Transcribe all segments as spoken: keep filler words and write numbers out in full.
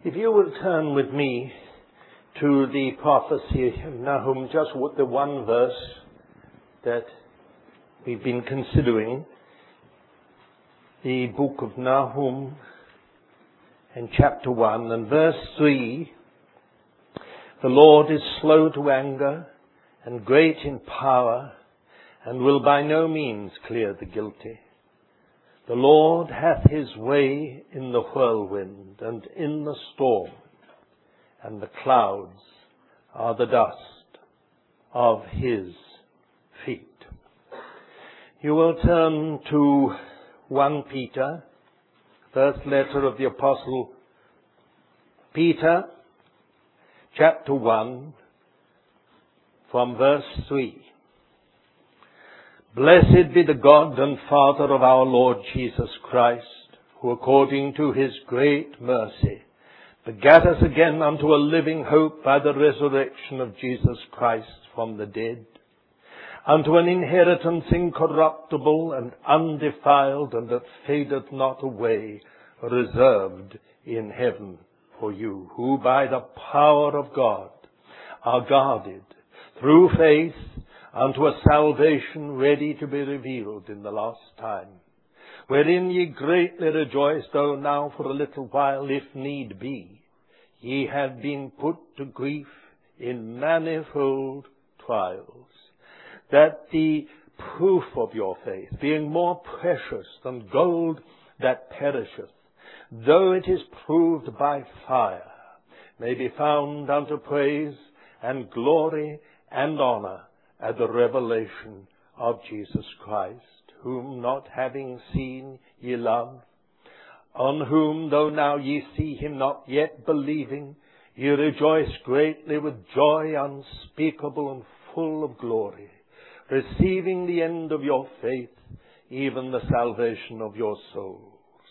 If you will turn with me to the prophecy of Nahum, just the one verse that we've been considering, the book of Nahum and chapter one and verse three. The Lord is slow to anger and great in power, and will by no means clear the guilty. The Lord hath his way in the whirlwind and in the storm, and the clouds are the dust of his feet. You will turn to First Peter, first letter of the Apostle Peter, chapter one, from verse three. Blessed be the God and Father of our Lord Jesus Christ, who according to his great mercy begat us again unto a living hope by the resurrection of Jesus Christ from the dead, unto an inheritance incorruptible and undefiled, and that fadeth not away, reserved in heaven for you, who by the power of God are guarded through faith unto a salvation ready to be revealed in the last time, wherein ye greatly rejoice, though now for a little while, if need be, ye have been put to grief in manifold trials, that the proof of your faith, being more precious than gold that perisheth, though it is proved by fire, may be found unto praise and glory and honor at the revelation of Jesus Christ, whom not having seen ye love, on whom, though now ye see him not yet believing, ye rejoice greatly with joy unspeakable and full of glory, receiving the end of your faith, even the salvation of your souls.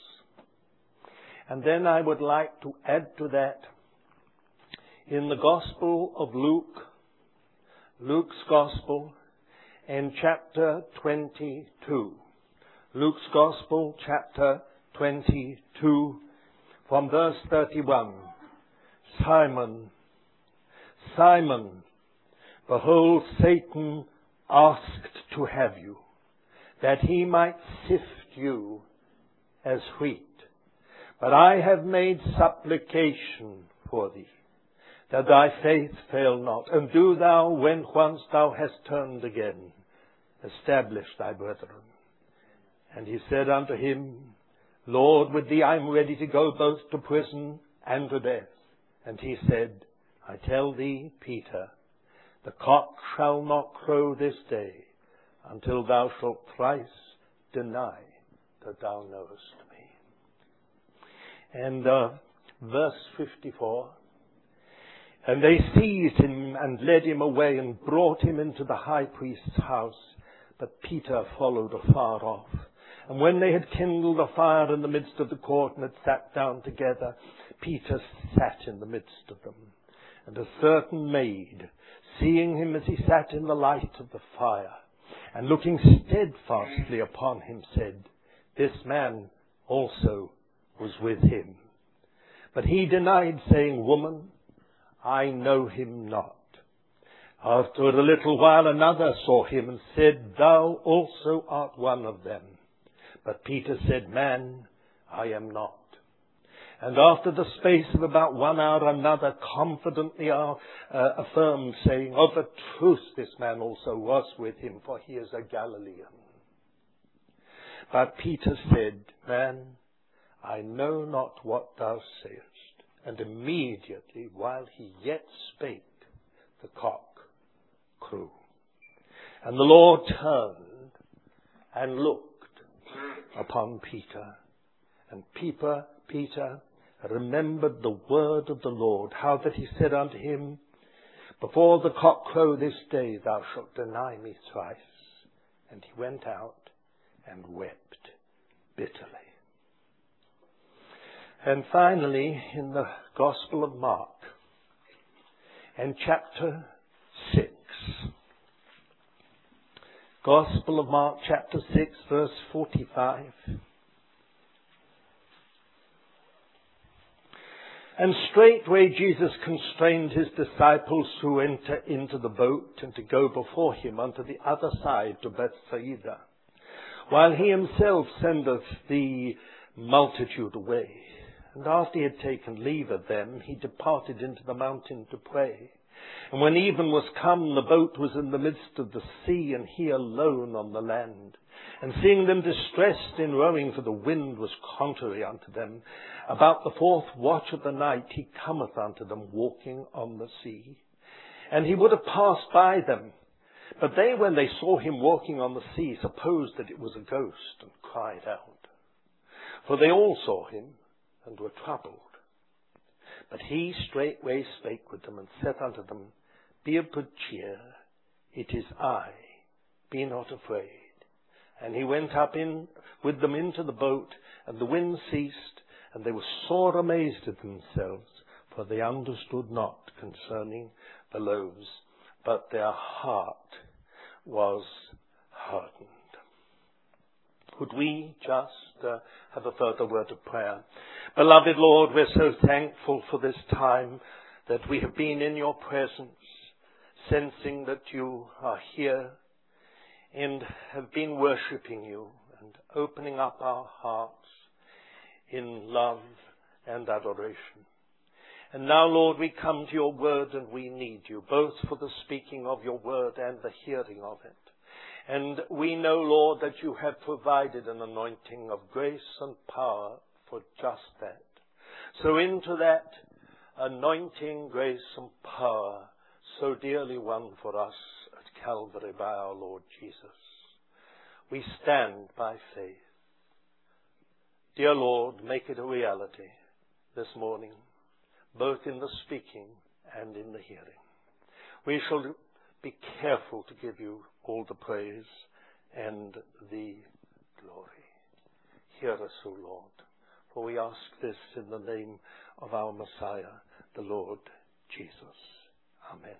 And then I would like to add to that, in the Gospel of Luke, Luke's Gospel, in chapter twenty-two. Luke's Gospel, chapter twenty-two, from verse thirty-one. Simon, Simon, behold, Satan asked to have you, that he might sift you as wheat. But I have made supplication for thee, that thy faith fail not, and do thou, when once thou hast turned again, establish thy brethren. And he said unto him, Lord, with thee I am ready to go both to prison and to death. And he said, I tell thee, Peter, the cock shall not crow this day until thou shalt thrice deny that thou knowest me. And uh, verse fifty-four, and they seized him and led him away and brought him into the high priest's house. But Peter followed afar off. And when they had kindled a fire in the midst of the court and had sat down together, Peter sat in the midst of them. And a certain maid, seeing him as he sat in the light of the fire, and looking steadfastly upon him, said, This man also was with him. But he denied, saying, Woman, I know him not. After a little while another saw him and said, Thou also art one of them. But Peter said, Man, I am not. And after the space of about one hour another confidently uh, affirmed, saying, Of a truth this man also was with him, for he is a Galilean. But Peter said, Man, I know not what thou sayest. And immediately, while he yet spake, the cock crew. And the Lord turned and looked upon Peter. And Peter, Peter remembered the word of the Lord, how that he said unto him, Before the cock crow this day thou shalt deny me thrice. And he went out and wept bitterly. And finally, in the Gospel of Mark, in chapter six, Gospel of Mark, chapter six, verse forty-five. And straightway Jesus constrained his disciples to enter into the boat and to go before him unto the other side to Bethsaida, while he himself sendeth the multitude away. And after he had taken leave of them, he departed into the mountain to pray. And when even was come, the boat was in the midst of the sea, and he alone on the land. And seeing them distressed in rowing, for the wind was contrary unto them, about the fourth watch of the night he cometh unto them, walking on the sea. And he would have passed by them. But they, when they saw him walking on the sea, supposed that it was a ghost, and cried out. For they all saw him, and were troubled. But he straightway spake with them, and said unto them, Be of good cheer, it is I, be not afraid. And he went up in with them into the boat, and the wind ceased, and they were sore amazed at themselves, for they understood not concerning the loaves, but their heart was hardened. Could we just uh, have a further word of prayer? Beloved Lord, we're so thankful for this time that we have been in your presence, sensing that you are here, and have been worshipping you and opening up our hearts in love and adoration. And now, Lord, we come to your word, and we need you, both for the speaking of your word and the hearing of it. And we know, Lord, that you have provided an anointing of grace and power for just that. So into that anointing, grace and power, so dearly won for us at Calvary by our Lord Jesus, we stand by faith. Dear Lord, make it a reality this morning, both in the speaking and in the hearing. We shall be careful to give you all the praise and the glory. Hear us, O Lord, for we ask this in the name of our Messiah, the Lord Jesus. Amen.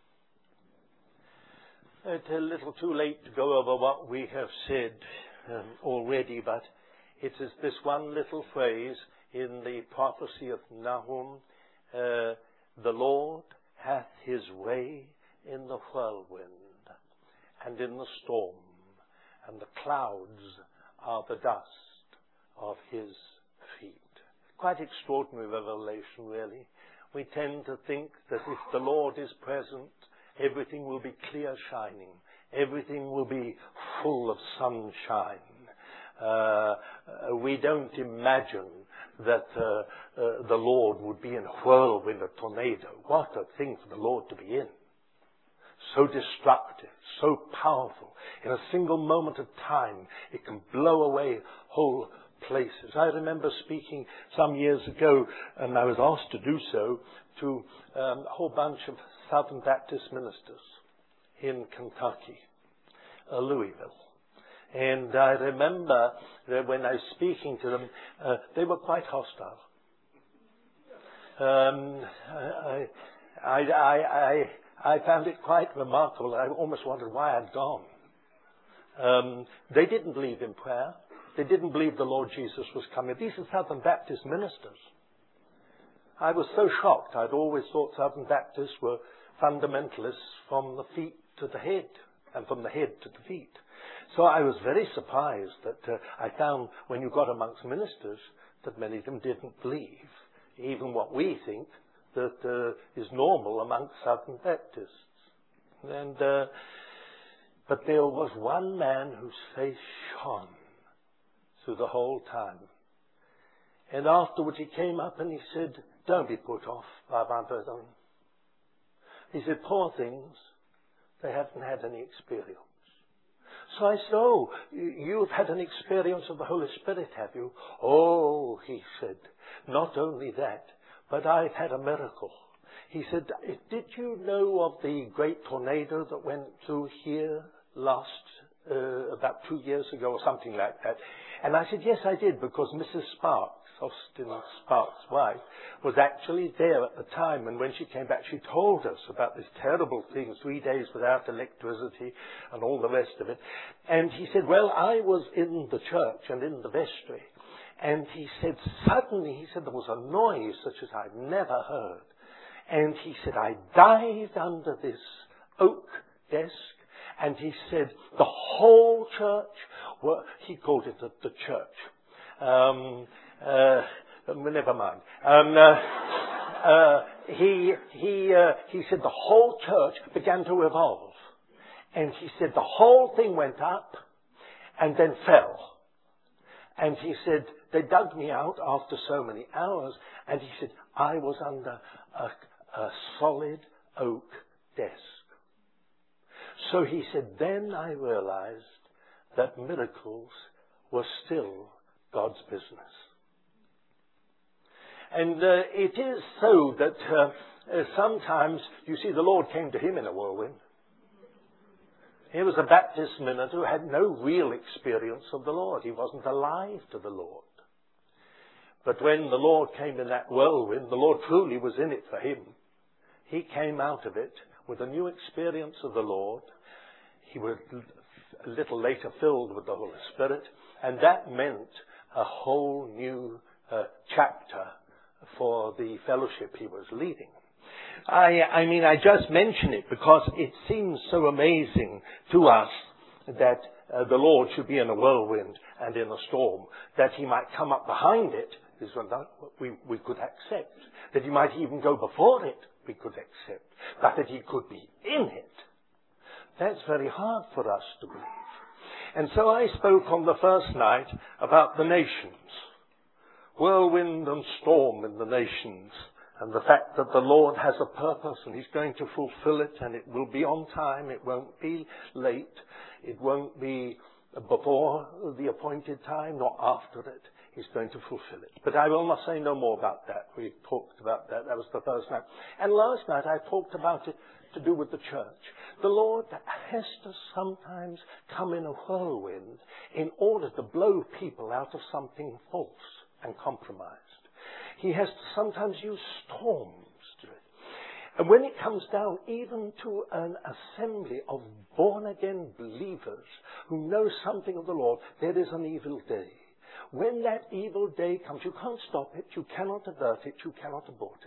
It's a little too late to go over what we have said um, already, but it is this one little phrase in the prophecy of Nahum, uh, the Lord hath his way in the whirlwind and in the storm, and the clouds are the dust of his feet. Quite extraordinary revelation, really. We tend to think that if the Lord is present, everything will be clear shining. Everything will be full of sunshine. Uh, we don't imagine that uh, uh, the Lord would be in a whirlwind, a tornado. What a thing for the Lord to be in. So destructive, so powerful. In a single moment of time, it can blow away whole places. I remember speaking some years ago, and I was asked to do so, to um, a whole bunch of Southern Baptist ministers in Kentucky, uh, Louisville. And I remember that when I was speaking to them, uh, they were quite hostile. Um, I, I, I, I, I found it quite remarkable. I almost wondered why I'd gone. Um, they didn't believe in prayer. They didn't believe the Lord Jesus was coming. These are Southern Baptist ministers. I was so shocked. I'd always thought Southern Baptists were fundamentalists from the feet to the head, and from the head to the feet. So I was very surprised that uh, I found when you got amongst ministers that many of them didn't believe even what we think that uh, is normal amongst Southern Baptists. And uh, but there was one man whose face shone through the whole time. And afterwards he came up and he said, "Don't be put off by my brethren." He said, "Poor things, they haven't had any experience." So I said, "Oh, you've had an experience of the Holy Spirit, have you?" "Oh," he said, "not only that, but I've had a miracle." He said, "Did you know of the great tornado that went through here last, uh, about two years ago or something like that?" And I said, "Yes, I did, because Missus Sparks, Austin Sparks' wife, was actually there at the time, and when she came back she told us about this terrible thing, three days without electricity and all the rest of it." And he said, "Well, I was in the church and in the vestry, And he said, suddenly, he said, there was a noise such as I'd never heard. And he said, I dived under this oak desk, and he said, the whole church, well, he called it the, the church. Um, uh, never mind. Um, uh, uh, he, he, uh, he said the whole church began to revolve. And he said the whole thing went up and then fell. And he said, they dug me out after so many hours, and he said, I was under a, a solid oak desk. So he said, then I realized that miracles were still God's business. And uh, it is so that uh, uh, sometimes, you see, the Lord came to him in a whirlwind. He was a Baptist minister who had no real experience of the Lord. He wasn't alive to the Lord. But when the Lord came in that whirlwind, the Lord truly was in it for him. He came out of it with a new experience of the Lord. He was a little later filled with the Holy Spirit, and that meant a whole new uh, chapter for the fellowship he was leading. I, I mean, I just mention it because it seems so amazing to us that uh, the Lord should be in a whirlwind and in a storm, that he might come up behind it, is what we, we could accept. That he might even go before it, we could accept. But that he could be in it, that's very hard for us to believe. And so I spoke on the first night about the nations. Whirlwind and storm in the nations. And the fact that the Lord has a purpose and he's going to fulfill it, and it will be on time, it won't be late, it won't be before the appointed time, nor after it. He's going to fulfill it. But I will not say no more about that. We talked about that. That was the first night. And last night I talked about it to do with the church. The Lord has to sometimes come in a whirlwind in order to blow people out of something false and compromised. He has to sometimes use storms to it. And when it comes down even to an assembly of born-again believers who know something of the Lord, there is an evil day. When that evil day comes, you can't stop it, you cannot avert it, you cannot abort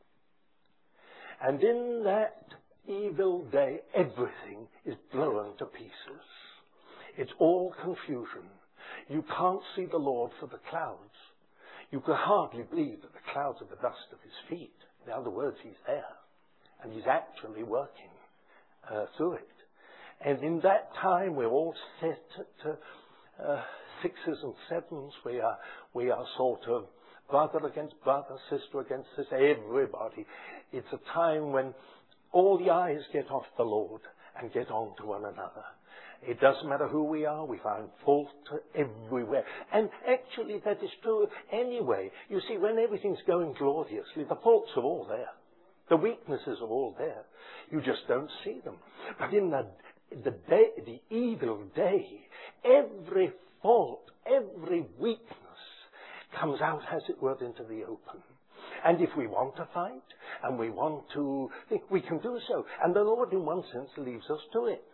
it. And in that evil day, everything is blown to pieces. It's all confusion. You can't see the Lord for the clouds. You can hardly believe that the clouds are the dust of his feet. In other words, he's there. And he's actually working uh, through it. And in that time, we're all set at uh, sixes and sevens. We are, we are sort of brother against brother, sister against sister, everybody. It's a time when all the eyes get off the Lord and get on to one another. It doesn't matter who we are, we find fault everywhere. And actually that is true anyway. You see, when everything's going gloriously, the faults are all there. The weaknesses are all there. You just don't see them. But in the, the day, the evil day, every fault, every weakness comes out, as it were, into the open. And if we want to fight, and we want to think, we can do so. And the Lord, in one sense, leaves us to it.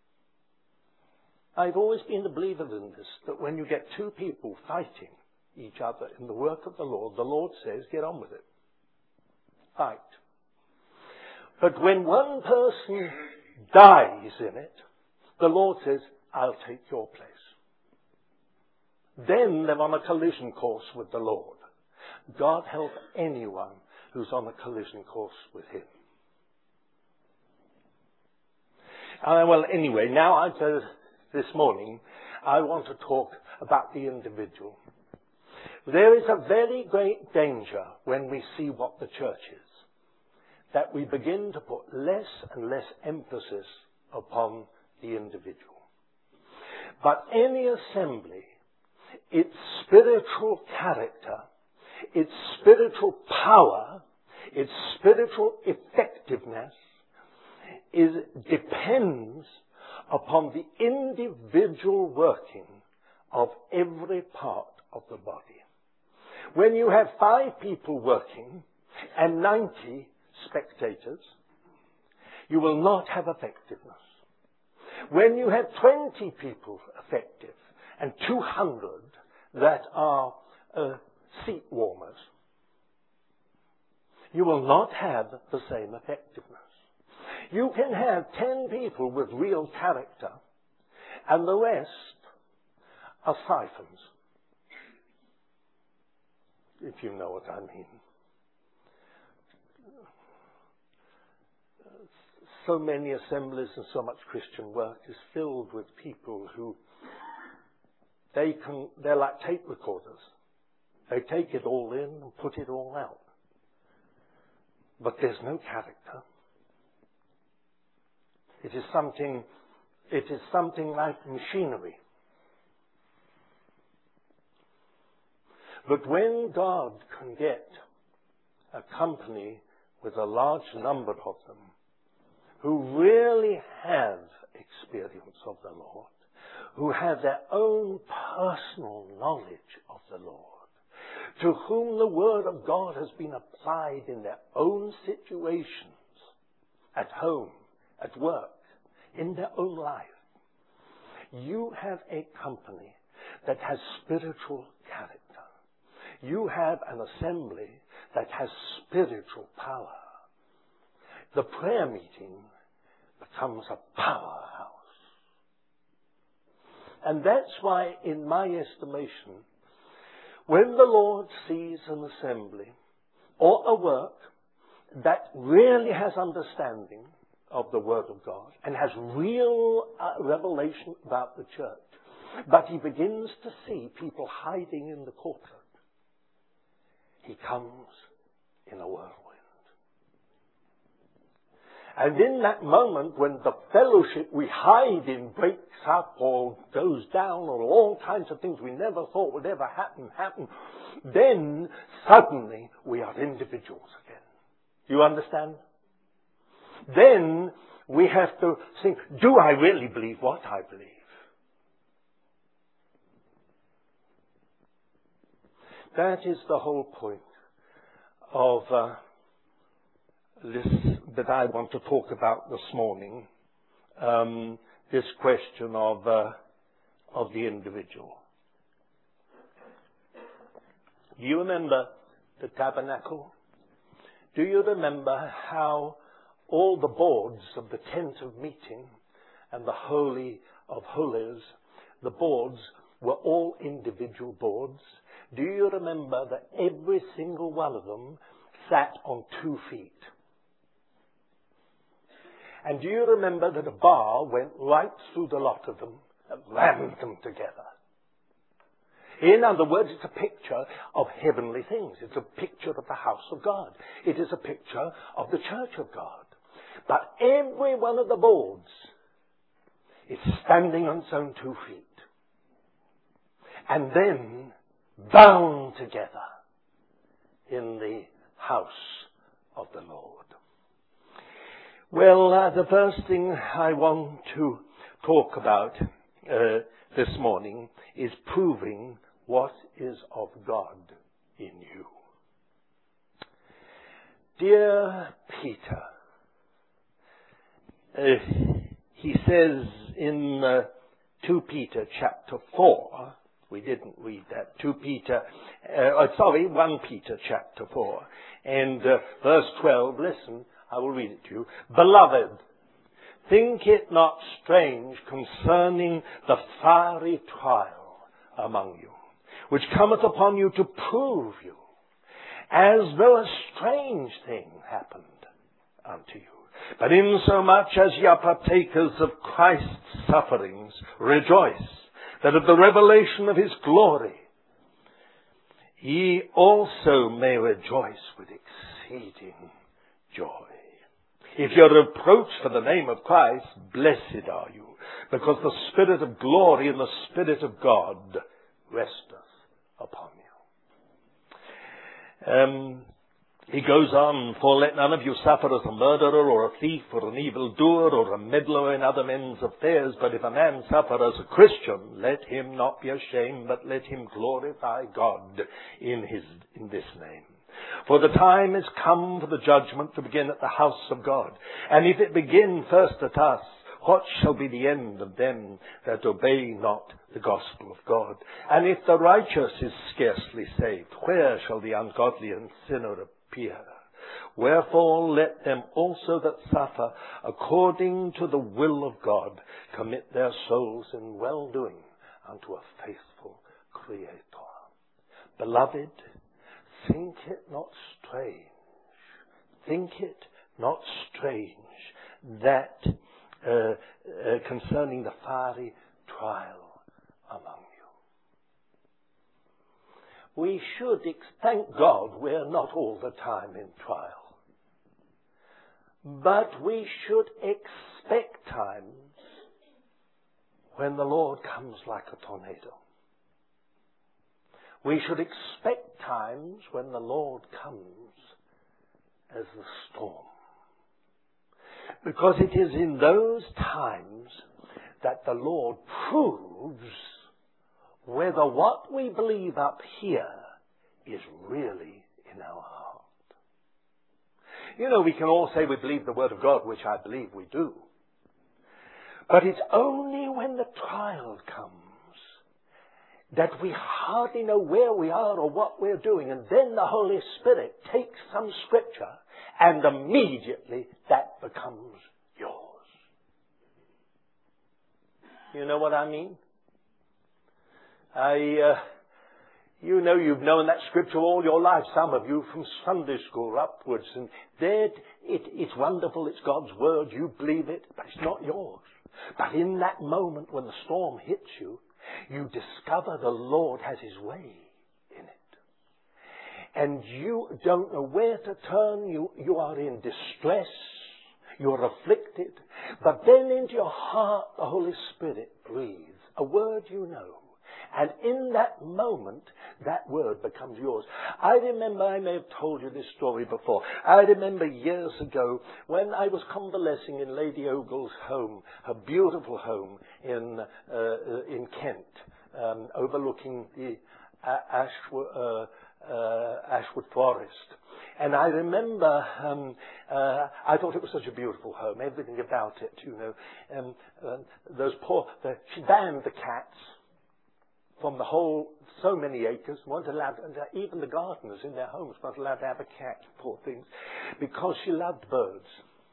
I've always been a believer in this, that when you get two people fighting each other in the work of the Lord, the Lord says, get on with it. Fight. But when one person dies in it, the Lord says, I'll take your place. Then they're on a collision course with the Lord. God help anyone who's on a collision course with him. Uh, well, anyway, now I uh, this morning I want to talk about the individual. There is a very great danger when we see what the church is, that we begin to put less and less emphasis upon the individual. But any assembly, its spiritual character, its spiritual power, its spiritual effectiveness is depends upon the individual working of every part of the body. When you have five people working and ninety spectators, you will not have effectiveness. When you have twenty people effective and two hundred that are uh, seat warmers. You will not have the same effectiveness. You can have ten people with real character, and the rest are siphons, if you know what I mean. So many assemblies and so much Christian work is filled with people who, they can, they're like tape recorders. They take it all in and put it all out. But there's no character. It is something, it is something like machinery. But when God can get a company with a large number of them who really have experience of the Lord, who have their own personal knowledge of the Lord, to whom the Word of God has been applied in their own situations, at home, at work, in their own life, you have a company that has spiritual character. You have an assembly that has spiritual power. The prayer meeting becomes a powerhouse. And that's why, in my estimation, when the Lord sees an assembly or a work that really has understanding of the Word of God and has real uh, revelation about the church, but he begins to see people hiding in the courtyard, he comes in a whirlwind. And in that moment when the fellowship we hide in breaks up or goes down or all kinds of things we never thought would ever happen, happen, then suddenly we are individuals again. Do you understand? Then we have to think, do I really believe what I believe? That is the whole point of uh, this that I want to talk about this morning. Um, this question of uh, of the individual. Do you remember the tabernacle? Do you remember how all the boards of the tent of meeting and the Holy of Holies, the boards were all individual boards? Do you remember that every single one of them sat on two feet? And do you remember that a bar went right through the lot of them and rammed them together? In other words, it's a picture of heavenly things. It's a picture of the house of God. It is a picture of the church of God. But every one of the boards is standing on its own two feet. And then bound together in the house of the Lord. Well, uh, the first thing I want to talk about uh, this morning is proving what is of God in you. Dear Peter, uh, he says in uh, Second Peter chapter four, we didn't read that, Second Peter, uh, sorry, First Peter chapter four, and uh, verse twelve, listen, I will read it to you. Beloved, think it not strange concerning the fiery trial among you, which cometh upon you to prove you, as though a strange thing happened unto you. But insomuch as ye are partakers of Christ's sufferings, rejoice, that at the revelation of his glory ye also may rejoice with exceeding joy. If you are reproached for the name of Christ, blessed are you, because the Spirit of glory and the Spirit of God resteth upon you. Um, he goes on, for let none of you suffer as a murderer or a thief or an evildoer or a meddler in other men's affairs, but if a man suffer as a Christian, let him not be ashamed, but let him glorify God in his in this name. For the time is come for the judgment to begin at the house of God. And if it begin first at us, What shall be the end of them that obey not the gospel of God? And if the righteous is scarcely saved, where shall the ungodly and sinner appear? Wherefore let them also that suffer according to the will of God commit their souls in well-doing unto a faithful Creator. Beloved, think it not strange, think it not strange that uh, uh, concerning the fiery trial among you. We should, ex- thank God we're not all the time in trial. But we should expect times when the Lord comes like a tornado. We should expect times when the Lord comes as the storm. Because it is in those times that the Lord proves whether what we believe up here is really in our heart. You know, we can all say we believe the Word of God, which I believe we do. But it's only when the trial comes that we hardly know where we are or what we're doing, and then the Holy Spirit takes some scripture and immediately that becomes yours. You know what I mean? I, uh, you know, you've known that scripture all your life, some of you from Sunday school upwards, and there, it, it's wonderful, it's God's Word, you believe it, but it's not yours. But in that moment when the storm hits you, you discover the Lord has His way in it. And you don't know where to turn, you, you are in distress, you're afflicted, but then into your heart the Holy Spirit breathes a word you know. And in that moment, that word becomes yours. I remember, I may have told you this story before. I remember years ago when I was convalescing in Lady Ogle's home, her beautiful home in uh, in Kent, um, overlooking the uh, Ashwood, uh, uh, Ashwood Forest. And I remember, um, uh, I thought it was such a beautiful home, everything about it, you know. Um, uh, those poor, the, she banned the cats from the whole, so many acres, weren't allowed, and even the gardeners in their homes weren't allowed to have a cat, poor things, because she loved birds.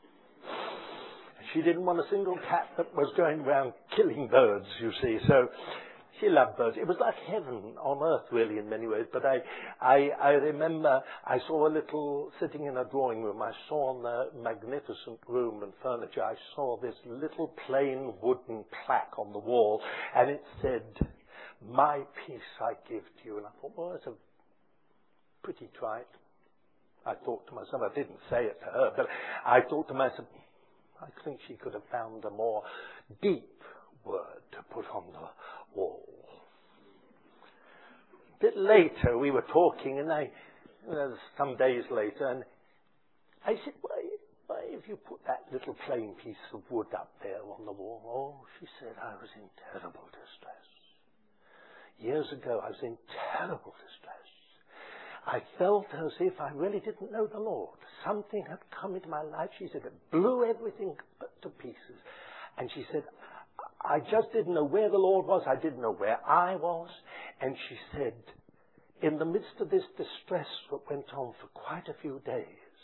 She didn't want a single cat that was going around killing birds, you see, so she loved birds. It was like heaven on earth, really, in many ways, but I, I, I remember I saw a little, sitting in a drawing room, I saw on the magnificent room and furniture, I saw this little plain wooden plaque on the wall, and it said, "My peace I give to you." And I thought, well, that's a pretty trite. I thought to myself, I didn't say it to her, but I thought to myself, I think she could have found a more deep word to put on the wall. A bit later, we were talking, and I, uh, some days later, and I said, why, why have you put that little plain piece of wood up there on the wall? Oh, she said, I was in terrible distress. Years ago, I was in terrible distress. I felt as if I really didn't know the Lord. Something had come into my life, she said, it blew everything to pieces. And she said, I just didn't know where the Lord was. I didn't know where I was. And she said, in the midst of this distress that went on for quite a few days,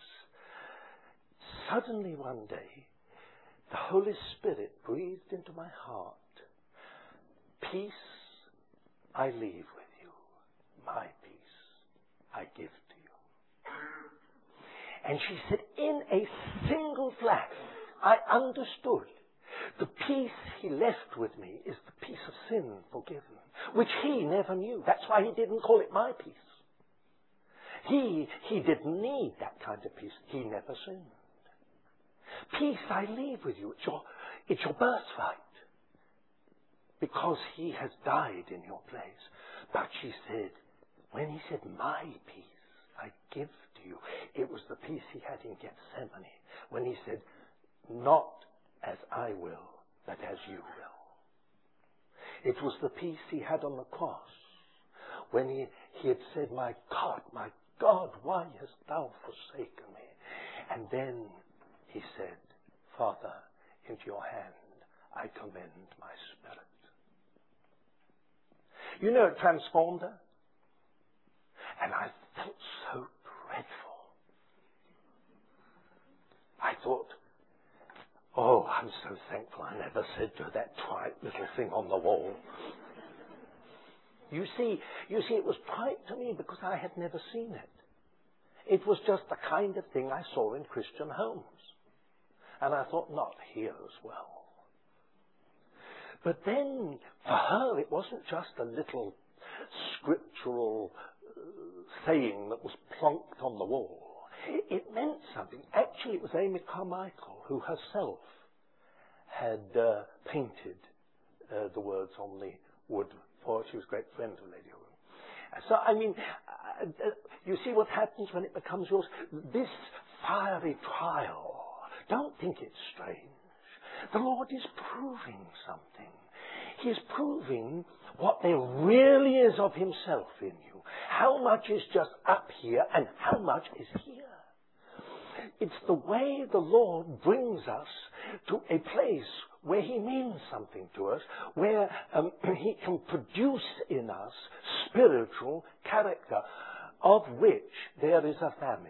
suddenly one day, the Holy Spirit breathed into my heart, peace I leave with you, my peace I give to you. And she said, in a single flash, I understood the peace He left with me is the peace of sin forgiven, which He never knew. That's why He didn't call it my peace. He, he didn't need that kind of peace. He never sinned. Peace I leave with you. It's your, it's your birthright. Because He has died in your place. But she said, when He said, my peace I give to you, it was the peace He had in Gethsemane. When He said, not as I will, but as you will. It was the peace He had on the cross. When he, he had said, my God, my God, why hast thou forsaken me? And then He said, Father, into your hand I commend my spirit. You know, it transformed her. And I felt so dreadful. I thought, oh, I'm so thankful I never said to her that trite little thing on the wall. You see, you see, it was trite to me because I had never seen it. It was just the kind of thing I saw in Christian homes. And I thought, not here as well. But then, for her, it wasn't just a little scriptural uh, saying that was plonked on the wall. It meant something. Actually, it was Amy Carmichael who herself had uh, painted uh, the words on the wood, for she was a great friend of Lady Hall. So, I mean, uh, uh, you see what happens when it becomes yours? This fiery trial, don't think it's strange. The Lord is proving something. He is proving what there really is of himself in you. How much is just up here and how much is here. It's the way the Lord brings us to a place where he means something to us, where um, he can produce in us spiritual character, of which there is a famine.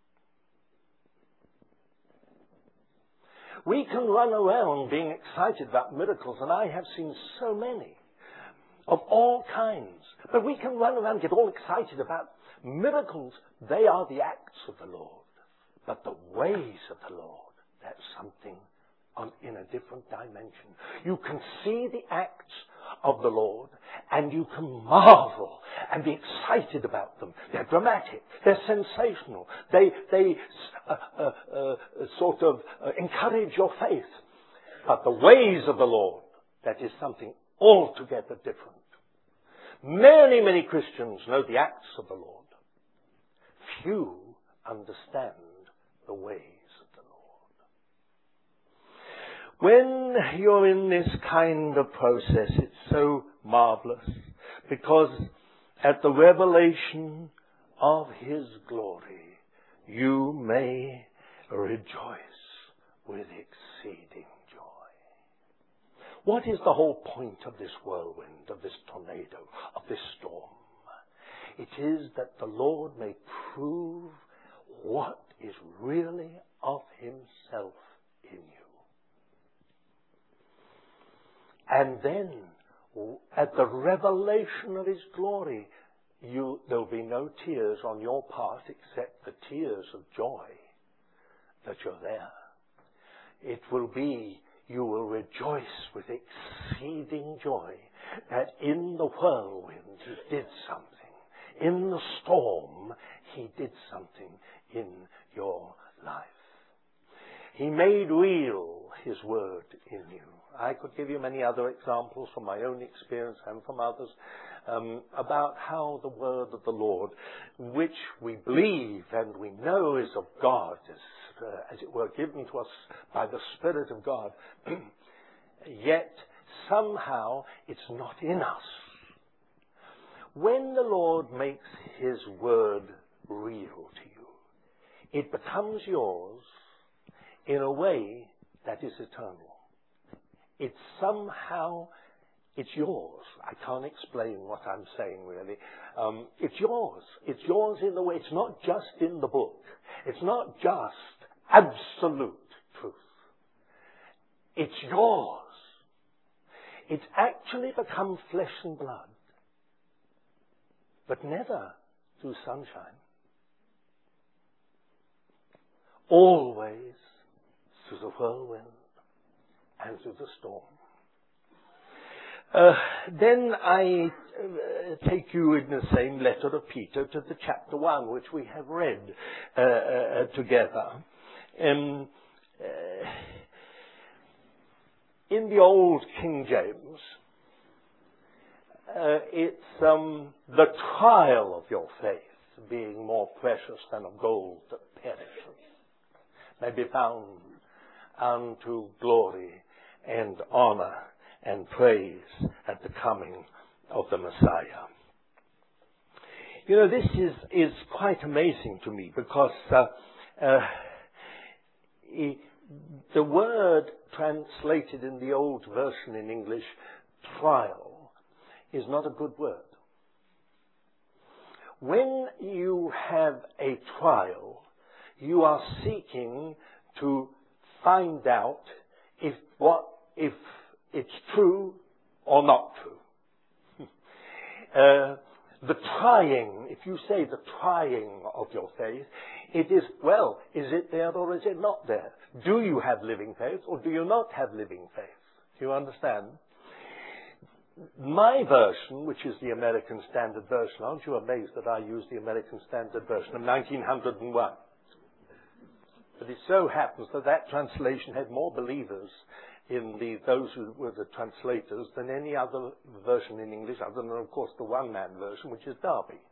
We can run around being excited about miracles, and I have seen so many of all kinds. But we can run around and get all excited about miracles. They are the acts of the Lord. But the ways of the Lord, that's something on, in a different dimension. You can see the acts of the Lord, and you can marvel and be excited about them. They're dramatic. They're sensational. They they uh, uh, uh, sort of uh, encourage your faith. But the ways of the Lord, that is something altogether different. Many, many Christians know the acts of the Lord. Few understand the ways of the Lord. When you're in this kind of process, it's so marvelous, because at the revelation of his glory, you may rejoice with exceeding joy. What is the whole point of this whirlwind, of this tornado, of this storm? It is that the Lord may prove what is really of himself in you. And then, at the revelation of his glory, you, there'll be no tears on your part except the tears of joy that you're there. It will be, you will rejoice with exceeding joy that in the whirlwind he did something. In the storm, he did something in your life. He made real his word in you. I could give you many other examples from my own experience and from others um, about how the word of the Lord, which we believe and we know is of God, is, uh, as it were, given to us by the Spirit of God, yet somehow it's not in us. When the Lord makes his word real to you, it becomes yours in a way that is eternal. It's somehow, it's yours. I can't explain what I'm saying really. Um, it's yours. It's yours in the way, it's not just in the book. It's not just absolute truth. It's yours. It's actually become flesh and blood. But never through sunshine. Always through the whirlwind and through the storm. Uh, then I uh, take you in the same letter of Peter to the chapter one, which we have read uh, uh, together. Um, uh, in the old King James, uh, it's um, the trial of your faith, being more precious than of gold that perishes, may be found unto glory and honor and praise at the coming of the Messiah. You know, this is, is quite amazing to me, because uh, uh, The word translated in the old version in English, trial, is not a good word. When you have a trial, you are seeking to find out if what if it's true or not true. uh, the trying, if you say the trying of your faith, it is, well, is it there or is it not there? Do you have living faith or do you not have living faith? Do you understand? My version, which is the American Standard Version, aren't you amazed that I use the American Standard Version of nineteen oh one? But it so happens that that translation had more believers in the, those who were the translators than any other version in English, other than, of course, the one-man version, which is Darby.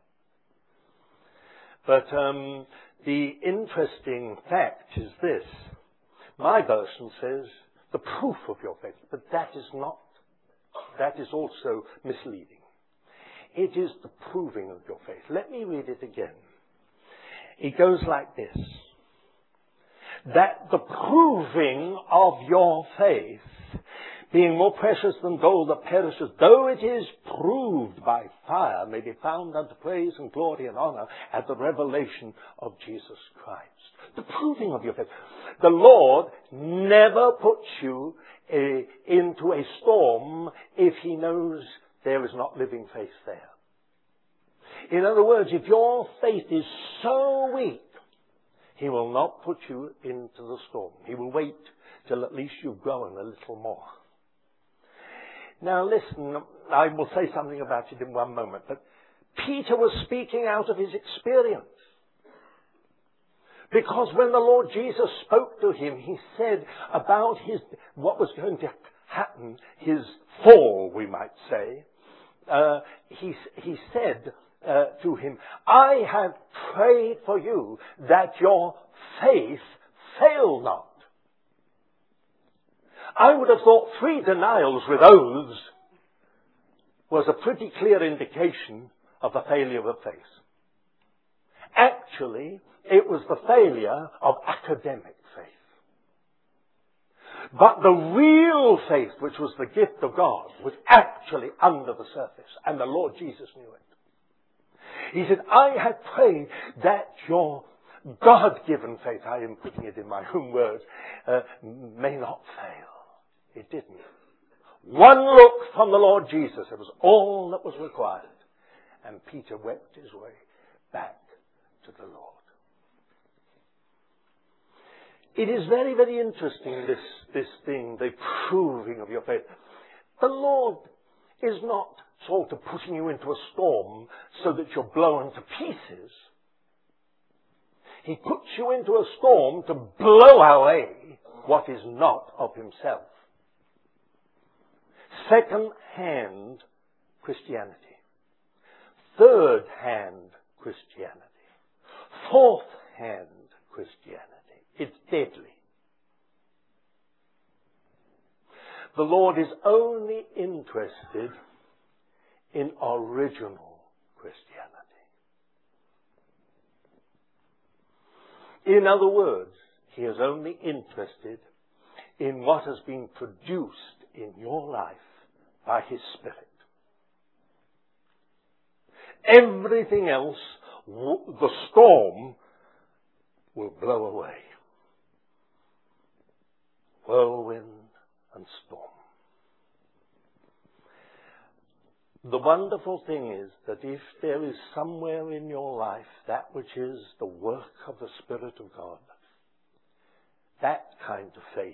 But um, the interesting fact is this. My version says, the proof of your faith, but that is not. That is also misleading. It is the proving of your faith. Let me read it again. It goes like this. That the proving of your faith, being more precious than gold that perishes, though it is proved by fire, may be found unto praise and glory and honor at the revelation of Jesus Christ. The proving of your faith. The Lord never puts you uh, into a storm if He knows there is not living faith there. In other words, if your faith is so weak, He will not put you into the storm. He will wait till at least you've grown a little more. Now listen, I will say something about it in one moment, but Peter was speaking out of his experience. Because when the Lord Jesus spoke to him, He said about his, what was going to happen, his fall, we might say, uh, he, he said, Uh, to him, I have prayed for you that your faith fail not. I would have thought three denials with oaths was a pretty clear indication of the failure of faith. Actually, it was the failure of academic faith. But the real faith, which was the gift of God, was actually under the surface, and the Lord Jesus knew it. He said, I have prayed that your God-given faith, I am putting it in my own words, uh, may not fail. It didn't. One look from the Lord Jesus, it was all that was required. And Peter wept his way back to the Lord. It is very, very interesting, this, this thing, the proving of your faith. The Lord is not sort of putting you into a storm so that you're blown to pieces. He puts you into a storm to blow away what is not of Himself. Second-hand Christianity. Third-hand Christianity. Fourth-hand Christianity. It's deadly. The Lord is only interested in original Christianity. In other words, He is only interested in what has been produced in your life by His Spirit. Everything else, the storm, will blow away. Whirlwind and storm. The wonderful thing is that if there is somewhere in your life that which is the work of the Spirit of God, that kind of faith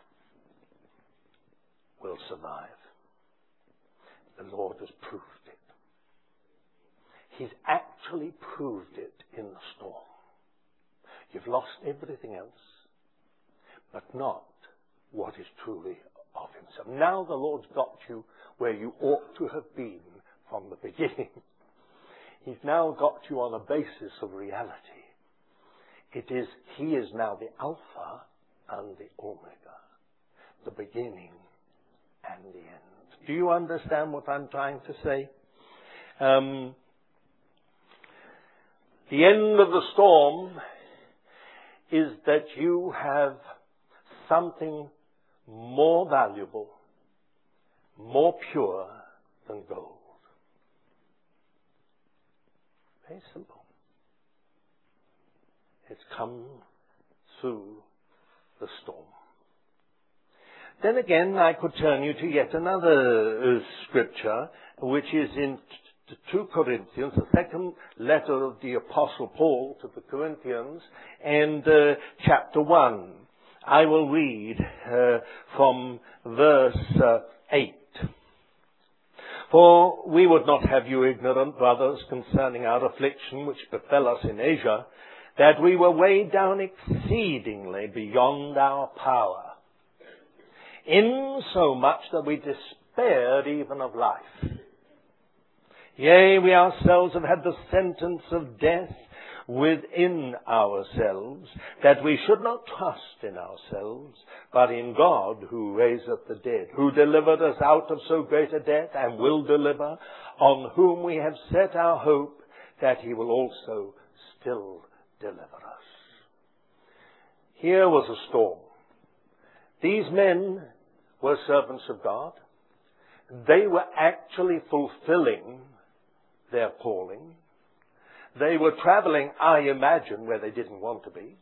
will survive. The Lord has proved it. He's actually proved it in the storm. You've lost everything else, but not what is truly of Himself. Now the Lord's got you where you ought to have been from the beginning. He's now got you on a basis of reality. It is, He is now the Alpha and the Omega, the beginning and the end. Do you understand what I'm trying to say? Um, the end of the storm is that you have something more valuable, more pure than gold. Very simple. It's come through the storm. Then again, I could turn you to yet another uh, scripture, which is in two Corinthians, the second letter of the Apostle Paul to the Corinthians, and uh, chapter one. I will read uh, from verse uh, eight. For we would not have you ignorant, brothers, concerning our affliction which befell us in Asia, that we were weighed down exceedingly beyond our power, insomuch that we despaired even of life. Yea, we ourselves have had the sentence of death within ourselves, that we should not trust in ourselves, but in God who raiseth the dead, who delivered us out of so great a death, and will deliver, on whom we have set our hope, that he will also still deliver us. Here was a storm. These men were servants of God. They were actually fulfilling their calling. They were traveling, I imagine, where they didn't want to be.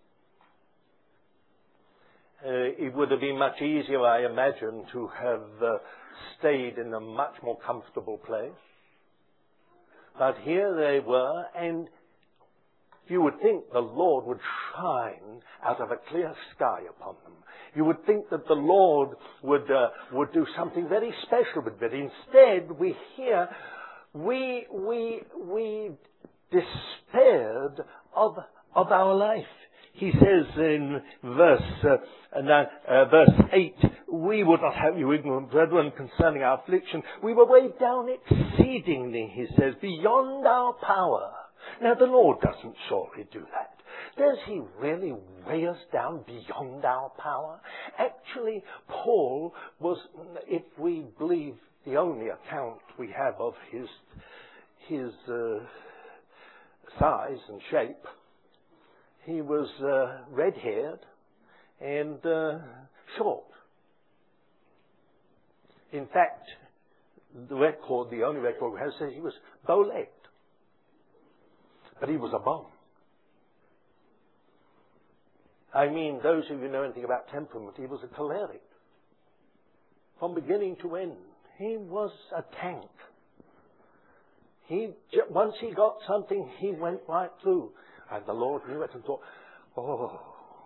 Uh, it would have been much easier, I imagine, to have uh, stayed in a much more comfortable place. But here they were, and you would think the Lord would shine out of a clear sky upon them. You would think that the Lord would uh, would do something very special with it. Instead, we hear we we we despaired of of our life. He says in verse uh, uh, verse eight, we would not have you ignorant, brethren, concerning our affliction. We were weighed down exceedingly, he says, beyond our power. Now, the Lord doesn't surely do that. Does he really weigh us down beyond our power? Actually, Paul was, if we believe the only account we have of his, his uh, size and shape, he was uh, red-haired and uh, short. In fact, the record, the only record we have, says he was bow-legged. But he was a bomb. I mean, those of you who know anything about temperament, he was a choleric. From beginning to end, he was a tank. He, once he got something, he went right through. And the Lord knew it and thought, oh,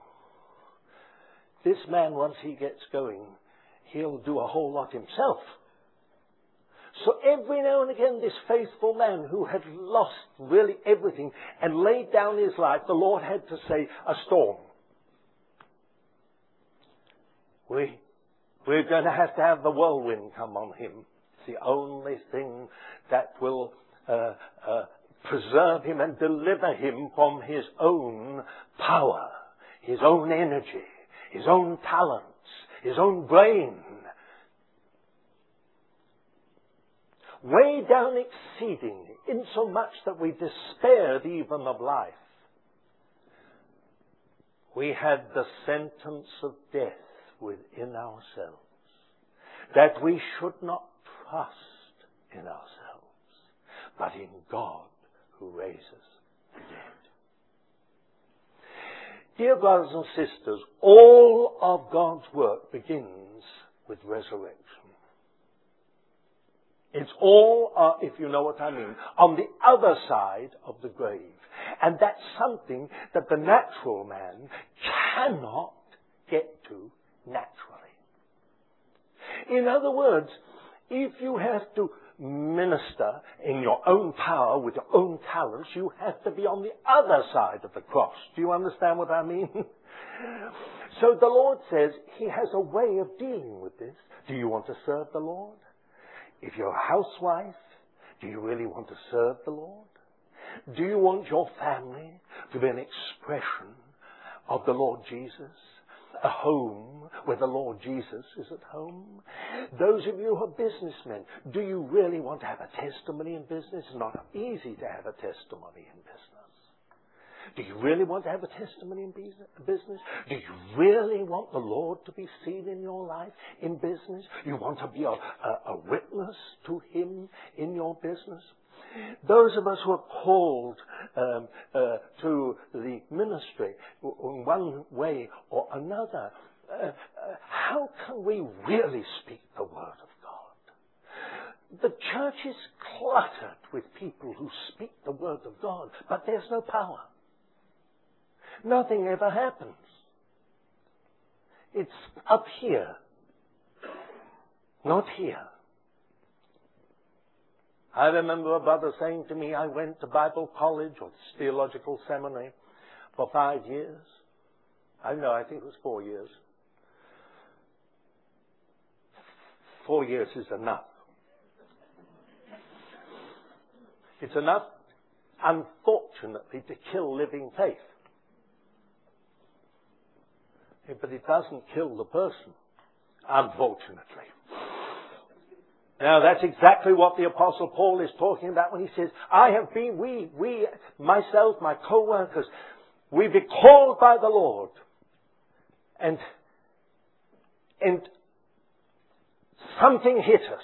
this man, once he gets going, he'll do a whole lot himself. So every now and again, this faithful man who had lost really everything and laid down his life, the Lord had to say, a storm. We, we're going to have to have the whirlwind come on him. It's the only thing that will uh, uh, preserve him and deliver him from his own power, his own energy, his own talents, his own brain. Weighed down exceedingly, insomuch that we despaired even of life. We had the sentence of death within ourselves, that we should not trust in ourselves, but in God who raises the dead. Dear brothers and sisters, all of God's work begins with resurrection. It's all, uh, if you know what I mean, on the other side of the grave. And that's something that the natural man cannot get to naturally. In other words, if you have to minister in your own power with your own talents, you have to be on the other side of the cross. Do you understand what I mean? So the Lord says he has a way of dealing with this. Do you want to serve the Lord? If you're a housewife, do you really want to serve the Lord? Do you want your family to be an expression of the Lord Jesus? A home where the Lord Jesus is at home? Those of you who are businessmen, do you really want to have a testimony in business? It's not easy to have a testimony in business. Do you really want to have a testimony in business? Do you really want the Lord to be seen in your life in business? You want to be a, a, a witness to Him in your business? Those of us who are called um, uh, to the ministry in one way or another, uh, uh, how can we really speak the Word of God? The church is cluttered with people who speak the Word of God, but there's no power. Nothing ever happens. It's up here, not here. I remember a brother saying to me, I went to Bible college or theological seminary for five years. I know, I think it was four years. Four years is enough. It's enough, unfortunately, to kill living faith. But it doesn't kill the person, unfortunately. Now, that's exactly what the Apostle Paul is talking about when he says, I have been, we, we, myself, my co-workers, we've been called by the Lord. And, and something hit us.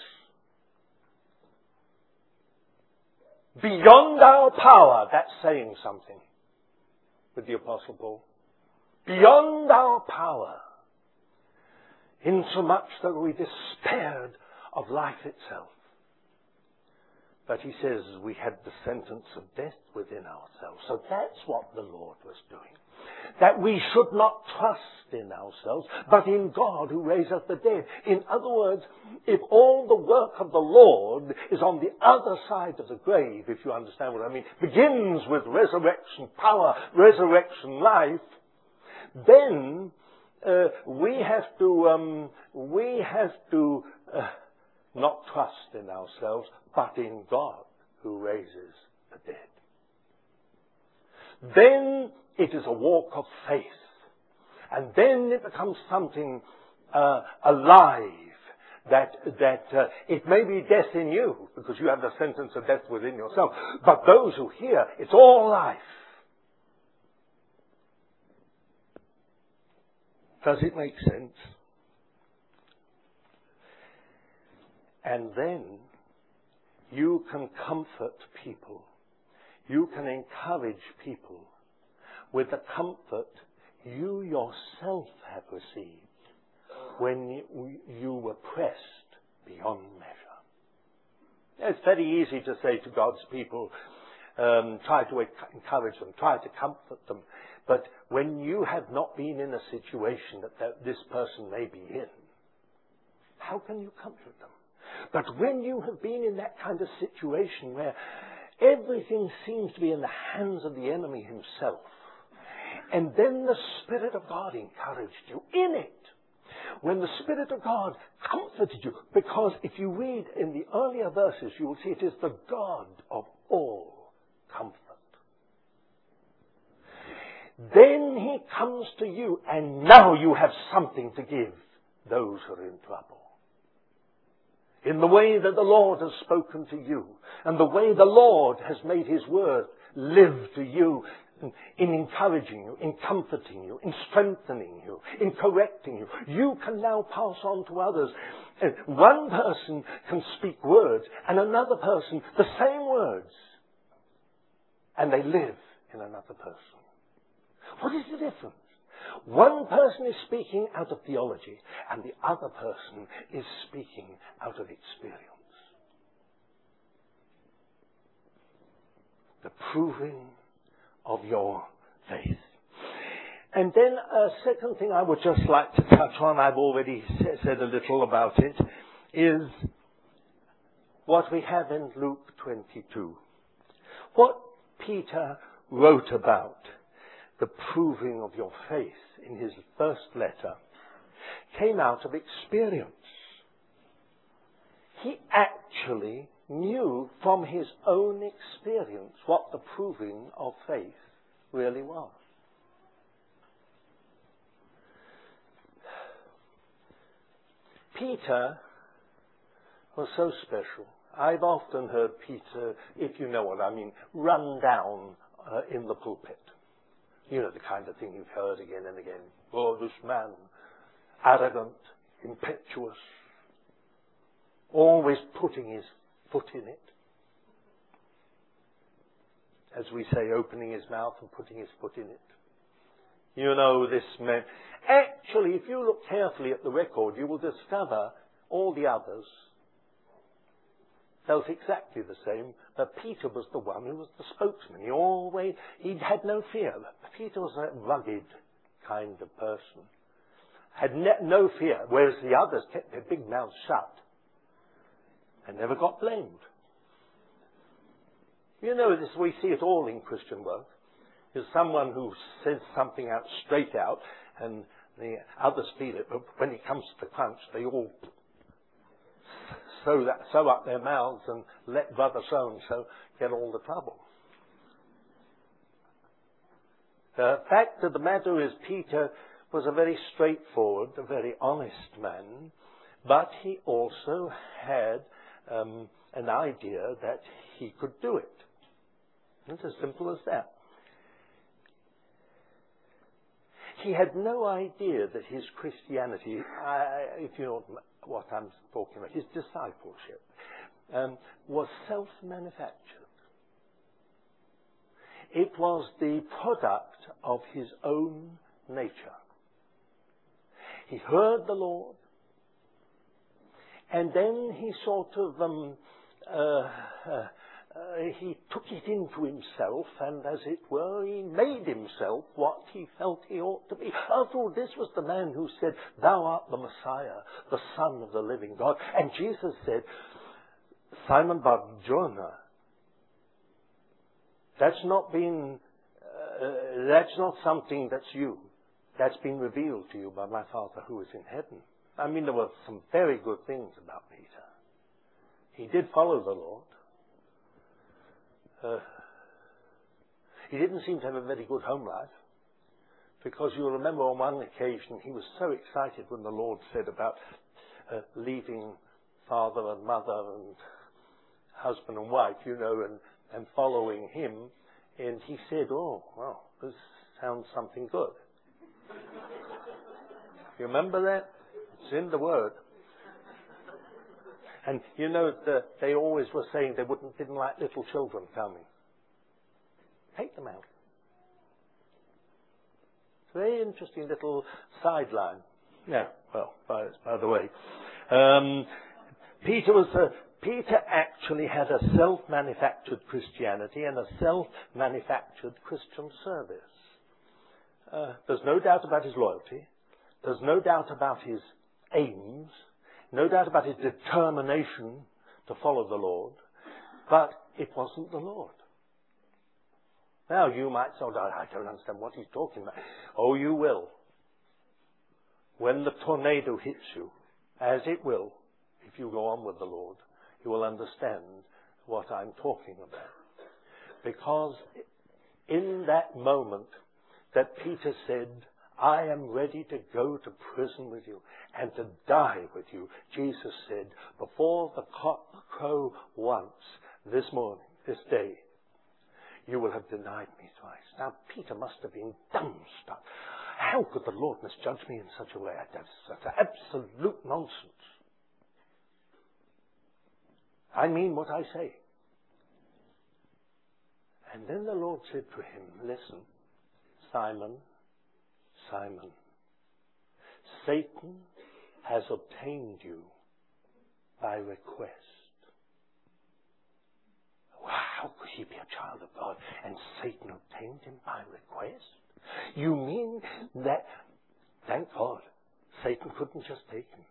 Beyond our power, that's saying something with the Apostle Paul. Beyond our power, insomuch that we despaired of life itself. But he says we had the sentence of death within ourselves. So that's what the Lord was doing. That we should not trust in ourselves, but in God who raiseth the dead. In other words, if all the work of the Lord is on the other side of the grave, if you understand what I mean, begins with resurrection power, resurrection life, then uh, we have to um, we have to uh, not trust in ourselves, but in God who raises the dead. Then it is a walk of faith, and then it becomes something uh, alive. That that uh, it may be death in you because you have the sentence of death within yourself, but those who hear, it's all life. Does it make sense? And then you can comfort people. You can encourage people with the comfort you yourself have received when you, you were pressed beyond measure. It's very easy to say to God's people, um, try to encourage them, try to comfort them. But when you have not been in a situation that, that this person may be in, how can you comfort them? But when you have been in that kind of situation where everything seems to be in the hands of the enemy himself, and then the Spirit of God encouraged you in it, when the Spirit of God comforted you, because if you read in the earlier verses, you will see it is the God of all comfort. Then He comes to you, and now you have something to give those who are in trouble. In the way that the Lord has spoken to you, and the way the Lord has made His word live to you, in encouraging you, in comforting you, in strengthening you, in correcting you, you can now pass on to others. One person can speak words, and another person the same words, and they live in another person. What is the difference? One person is speaking out of theology, and the other person is speaking out of experience. The proving of your faith. And then a second thing I would just like to touch on, I've already said a little about it, is what we have in Luke twenty-two. What Peter wrote about the proving of your faith in his first letter came out of experience. He actually knew from his own experience what the proving of faith really was. Peter was so special. I've often heard Peter, if you know what I mean, run down uh, in the pulpit. You know, the kind of thing you've heard again and again. Oh, this man, arrogant, impetuous, always putting his foot in it. As we say, opening his mouth and putting his foot in it. You know, this man. Actually, if you look carefully at the record, you will discover all the others felt exactly the same, but Peter was the one who was the spokesman. He always, he had no fear. Peter was a rugged kind of person. Had ne- no fear, whereas the others kept their big mouths shut and never got blamed. You know, this, we see it all in Christian work. There's someone who says something out straight out, and the others feel it, but when it comes to the crunch, they all sew, that, sew up their mouths and let brother so-and-so get all the trouble. The fact of the matter is, Peter was a very straightforward, a very honest man, but he also had um, an idea that he could do it. It's as simple as that. He had no idea that his Christianity, uh, if you know what I'm talking about, his discipleship, um, was self-manufactured. It was the product of his own nature. He heard the Lord, and then he sort of um, uh, uh, Uh, he took it into himself, and as it were, he made himself what he felt he ought to be. After all, this was the man who said, "Thou art the Messiah, the Son of the living God." And Jesus said, "Simon Bar-Jonah, that's not been, uh, that's not something that's you. That's been revealed to you by my Father who is in heaven." I mean, there were some very good things about Peter. He did follow the Lord. Uh, he didn't seem to have a very good home life, because you'll remember on one occasion he was so excited when the Lord said about uh, leaving father and mother and husband and wife, you know, and, and following him, and he said, "Oh, well, this sounds something good." You remember that? It's in the Word. And you know, the, they always were saying they wouldn't, didn't like little children coming. Take them out. It's a very interesting little sideline. Yeah, well, by, by the way. Um, Peter was a, Peter actually had a self-manufactured Christianity and a self-manufactured Christian service. Uh, there's no doubt about his loyalty. There's no doubt about his aims. No doubt about his determination to follow the Lord, but it wasn't the Lord. Now, you might say, "I don't understand what he's talking about." Oh, you will. When the tornado hits you, as it will, if you go on with the Lord, you will understand what I'm talking about. Because in that moment that Peter said, "I am ready to go to prison with you and to die with you," Jesus said, "Before the cock crow once this morning, this day, you will have denied me twice." Now, Peter must have been dumbstruck. How could the Lord misjudge me in such a way? That's such absolute nonsense. I mean what I say. And then the Lord said to him, "Listen, Simon, Simon, Satan has obtained you by request." How could he be a child of God and Satan obtained him by request? You mean that, thank God, Satan couldn't just take him.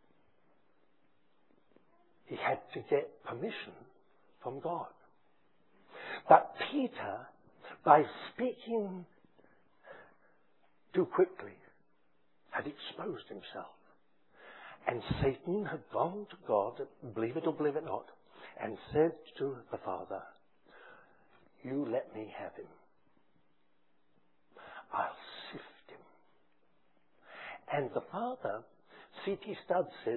He had to get permission from God. But Peter, by speaking too quickly, had exposed himself. And Satan had gone to God, believe it or believe it not, and said to the Father, "You let me have him. I'll sift him." And the Father, C T Studd said,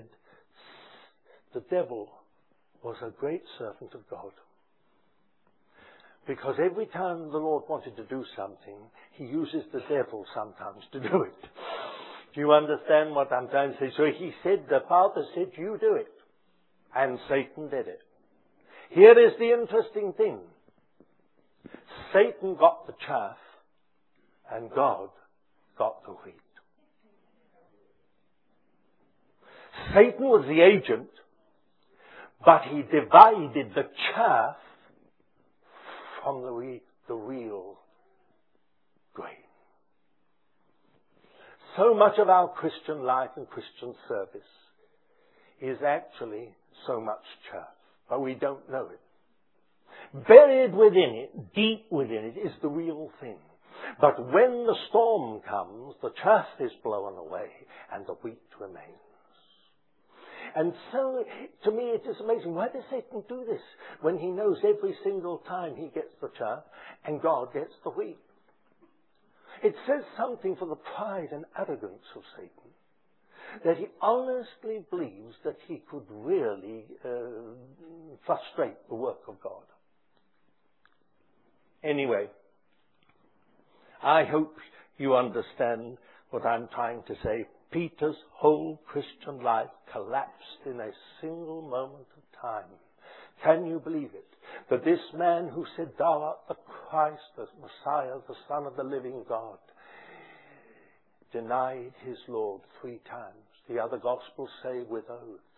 the devil was a great servant of God. Because every time the Lord wanted to do something, he uses the devil sometimes to do it. Do you understand what I'm trying to say? So he said, the Father said, you do it. And Satan did it. Here is the interesting thing. Satan got the chaff, and God got the wheat. Satan was the agent, but he divided the chaff from the, re- the real grain. So much of our Christian life and Christian service is actually so much chaff, but we don't know it. Buried within it, deep within it, is the real thing. But when the storm comes, the chaff is blown away and the wheat remains. And so, to me, it is amazing. Why does Satan do this when he knows every single time he gets the chaff and God gets the wheat? It says something for the pride and arrogance of Satan, that he honestly believes that he could really uh, frustrate the work of God. Anyway, I hope you understand what I'm trying to say. Peter's whole Christian life collapsed in a single moment of time. Can you believe it? That this man who said, thou art the Christ, the Messiah, the Son of the living God, denied his Lord three times. The other Gospels say with oaths.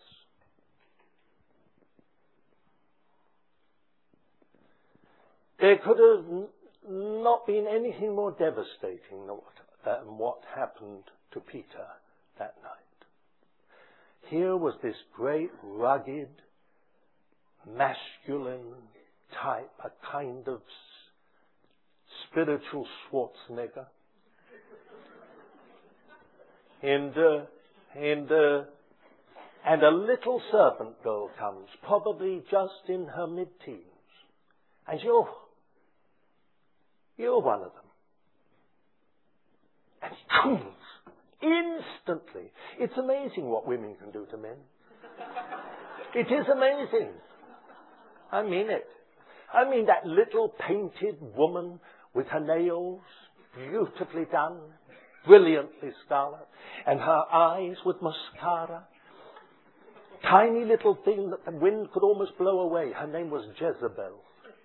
There could have not been anything more devastating than what, than what happened to Peter that night. Here was this great, rugged, masculine type, a kind of spiritual Schwarzenegger. And, uh, and, uh, and a little servant girl comes, probably just in her mid-teens. And you're, you're one of them. And he comes instantly. It's amazing what women can do to men. It is amazing. I mean it. I mean that little painted woman with her nails beautifully done, brilliantly scarlet, and her eyes with mascara. Tiny little thing that the wind could almost blow away. Her name was Jezebel.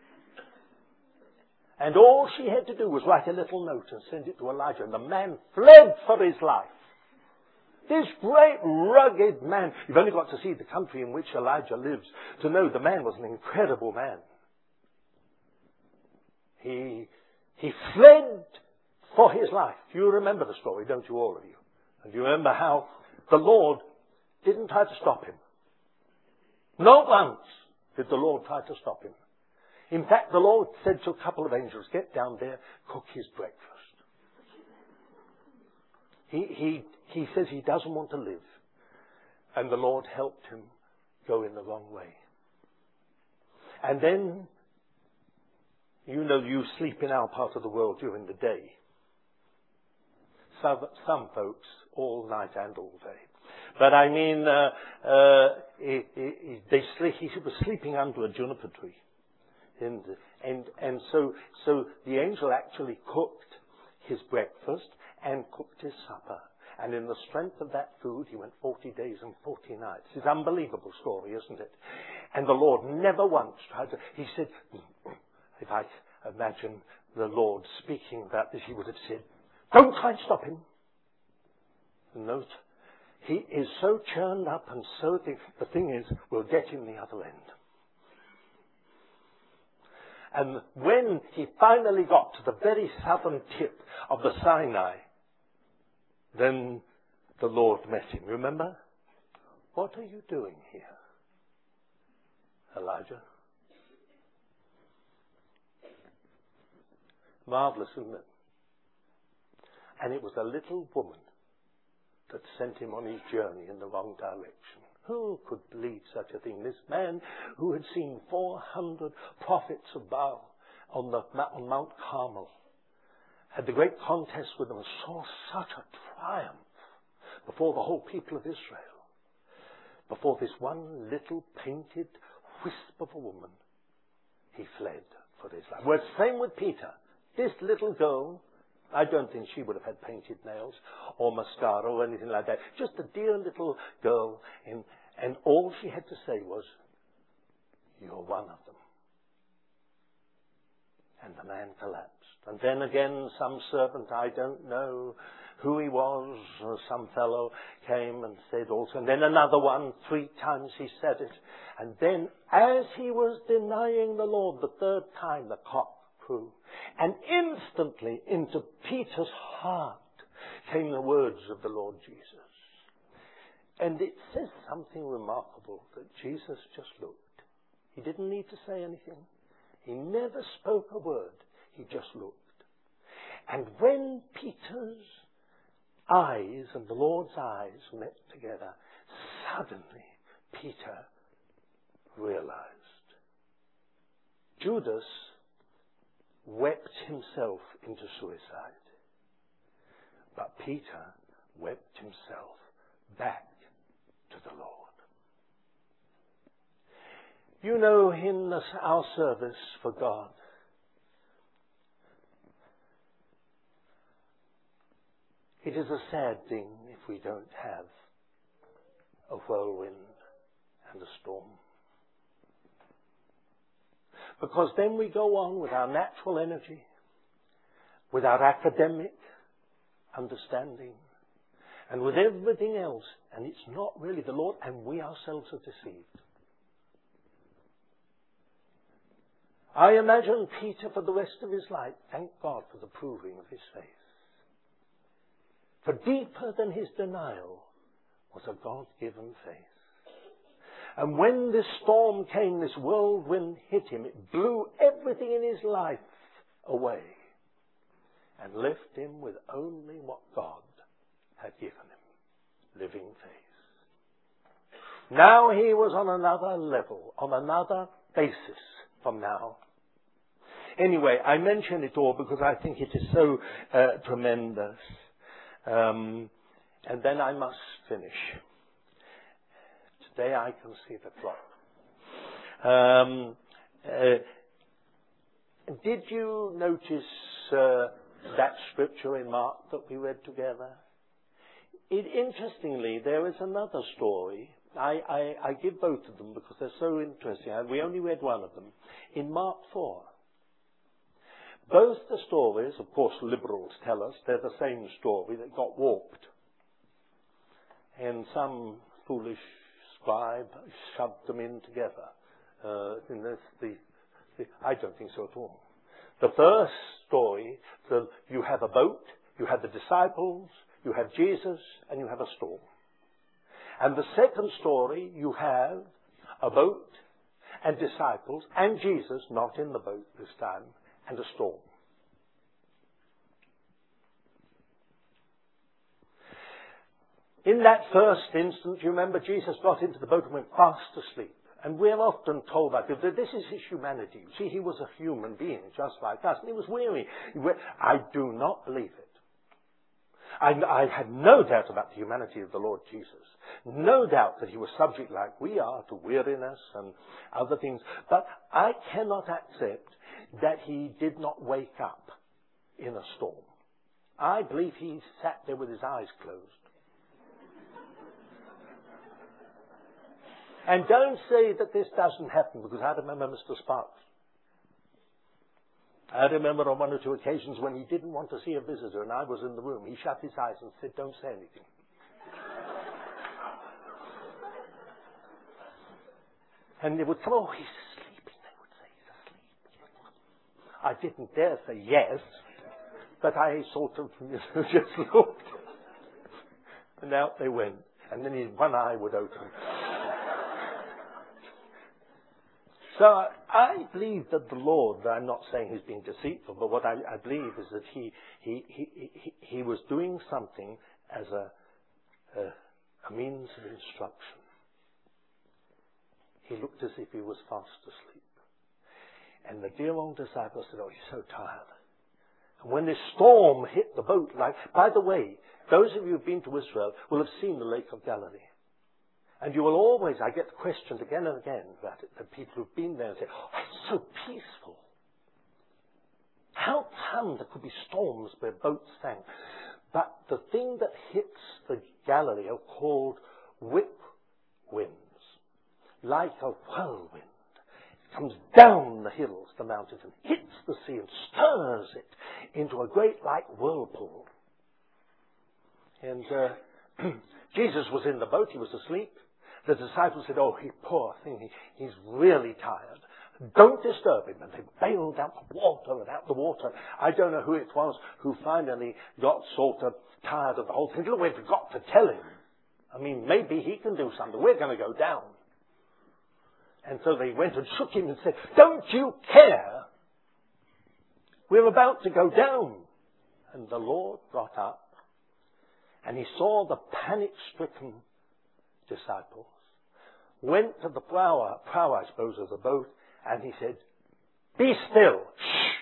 And all she had to do was write a little note and send it to Elijah. And the man fled for his life. This great rugged man. You've only got to see the country in which Elijah lives to know the man was an incredible man. He, he fled for his life. You remember the story, don't you, all of you? And you remember how the Lord didn't try to stop him. Not once did the Lord try to stop him. In fact, the Lord said to a couple of angels, get down there, cook his breakfast. He, he, he says he doesn't want to live. And the Lord helped him go in the wrong way. And then, you know, you sleep in our part of the world during the day. Some, some folks, all night and all day. But I mean, uh, uh, he, he, they sleep, he was sleeping under a juniper tree. And, and, and so, so the angel actually cooked his breakfast and cooked his supper. And in the strength of that food, he went forty days and forty nights. It's an unbelievable story, isn't it? And the Lord never once tried to, he said, if I imagine the Lord speaking about this, he would have said, don't try and stop him. Note, he is so churned up and so, th- the thing is, we'll get him the other end. And when he finally got to the very southern tip of the Sinai, then the Lord met him. Remember? What are you doing here, Elijah? Marvelous, isn't it? And it was a little woman that sent him on his journey in the wrong direction. Who could believe such a thing? This man who had seen four hundred prophets of Baal on, the, on Mount Carmel, had the great contest with them, and saw such a triumph before the whole people of Israel. Before this one little painted wisp of a woman, he fled for his life. Well, same with Peter. This little girl, I don't think she would have had painted nails or mascara or anything like that. Just a dear little girl, in, and all she had to say was, "You're one of them." And the man collapsed. And then again, some servant, I don't know who he was, or some fellow came and said also. And then another one, three times he said it. And then, as he was denying the Lord the third time, the cock crew. And instantly into Peter's heart came the words of the Lord Jesus. And it says something remarkable, that Jesus just looked. He didn't need to say anything. He never spoke a word. He just looked. And when Peter's eyes and the Lord's eyes met together, suddenly Peter realized. Judas wept himself into suicide. But Peter wept himself back to the Lord. You know, in this, our service for God, it is a sad thing if we don't have a whirlwind and a storm. Because then we go on with our natural energy, with our academic understanding, and with everything else, and it's not really the Lord, and we ourselves are deceived. I imagine Peter for the rest of his life, thank God for the proving of his faith. For deeper than his denial was a God-given faith. And when this storm came, this whirlwind hit him, it blew everything in his life away and left him with only what God had given him, living faith. Now he was on another level, on another basis from now. Anyway, I mention it all because I think it is so uh, tremendous. Um, and then I must finish. Today I can see the clock. Um, uh, did you notice uh, that scripture in Mark that we read together? It, interestingly, there is another story. I, I, I give both of them because they're so interesting. We only read one of them. In Mark four. Both the stories, of course, liberals tell us, they're the same story that got warped. And some foolish scribe shoved them in together. Uh, in this, the, the, I don't think so at all. The first story, the, you have a boat, you have the disciples, you have Jesus, and you have a storm. And the second story, you have a boat and disciples and Jesus, not in the boat this time, and a storm. In that first instance, you remember Jesus got into the boat and went fast asleep. And we're often told that this is his humanity. You see, he was a human being just like us, and he was weary. I do not believe it. I, I had no doubt about the humanity of the Lord Jesus. No doubt that he was subject, like we are, to weariness and other things. But I cannot accept that he did not wake up in a storm. I believe he sat there with his eyes closed. And don't say that this doesn't happen, because I remember Mister Sparks. I remember on one or two occasions when he didn't want to see a visitor and I was in the room, he shut his eyes and said, "Don't say anything." And they would come, "Oh, he's sleeping," they would say, "He's asleep." I didn't dare say yes, but I sort of just looked. And out they went. And then his one eye would open. So I believe that the Lord, I'm not saying he's being deceitful, but what I, I believe is that he, he, he, he, he was doing something as a, a, a means of instruction. He looked as if he was fast asleep. And the dear old disciple said, "Oh, he's so tired." And when this storm hit the boat, like, by the way, those of you who've been to Israel will have seen the Lake of Galilee. And you will always, I get questioned again and again about it, that people who've been there and say, "Oh, it's so peaceful." How come there could be storms where boats sank? But the thing that hits the Galilee are called whirlwinds, like a whirlwind. It comes down the hills, the mountains, and hits the sea and stirs it into a great like whirlpool. And uh, Jesus was in the boat. He was asleep. The disciples said, oh, he poor thing. He, he's really tired. Don't disturb him. And they bailed out the water and out the water. I don't know who it was who finally got sort of tired of the whole thing. Look, we've got to tell him. I mean, maybe he can do something. We're going to go down. And so they went and shook him and said, don't you care? We're about to go down. And the Lord got up and he saw the panic-stricken disciples, went to the prow, prow, I suppose, of the boat, and he said, be still. Shh.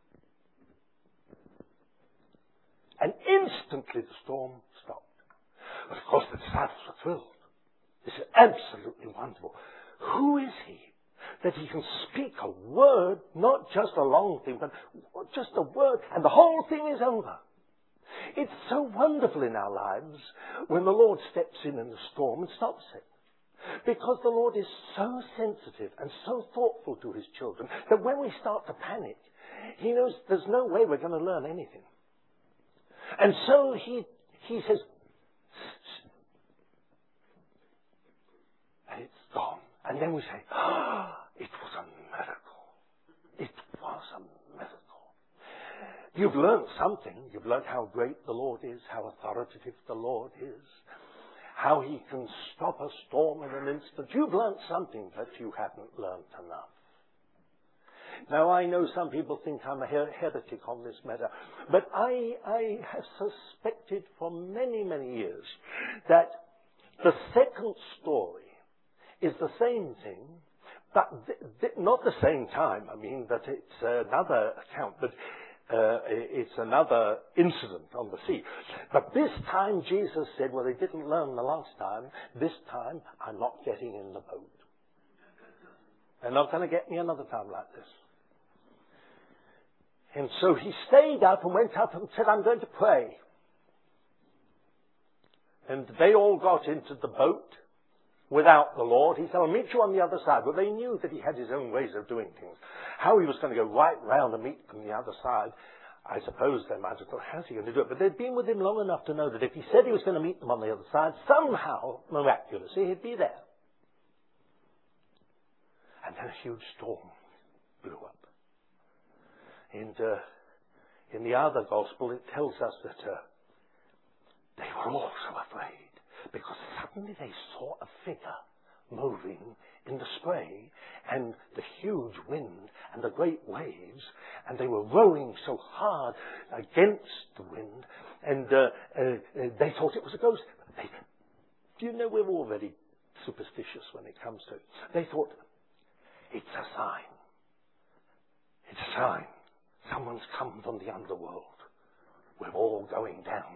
And instantly the storm stopped. But of course the disciples were thrilled. This is absolutely wonderful. Who is he that he can speak a word, not just a long thing, but just a word, and the whole thing is over? It's so wonderful in our lives when the Lord steps in in the storm and stops it. Because the Lord is so sensitive and so thoughtful to his children that when we start to panic, he knows there's no way we're going to learn anything. And so he, he says, and it's gone. And then we say, ah, oh, it was a miracle. It was a miracle. You've learned something. You've learned how great the Lord is, how authoritative the Lord is, how he can stop a storm in an instant. You've learned something that you haven't learned enough. Now, I know some people think I'm a her- heretic on this matter, but I, I have suspected for many, many years that the second story is the same thing, but th- th- not the same time. I mean, that it's another account, but Uh, it's another incident on the sea. But this time Jesus said, well, they didn't learn the last time. This time, I'm not getting in the boat. They're not going to get me another time like this. And so he stayed up and went up and said, I'm going to pray. And they all got into the boat without the Lord. He said, I'll meet you on the other side. But they knew that he had his own ways of doing things. How he was going to go right round and meet them on the other side, I suppose they might have thought, how's he going to do it? But they'd been with him long enough to know that if he said he was going to meet them on the other side, somehow, miraculously, he'd be there. And then a huge storm blew up. And uh, in the other gospel, it tells us that uh, they were also afraid, because suddenly they saw a figure moving in the spray, and the huge wind and the great waves, and they were rowing so hard against the wind, and uh, uh, they thought it was a ghost. They, do you know, we're already superstitious when it comes to it. They thought, it's a sign. It's a sign. Someone's come from the underworld. We're all going down.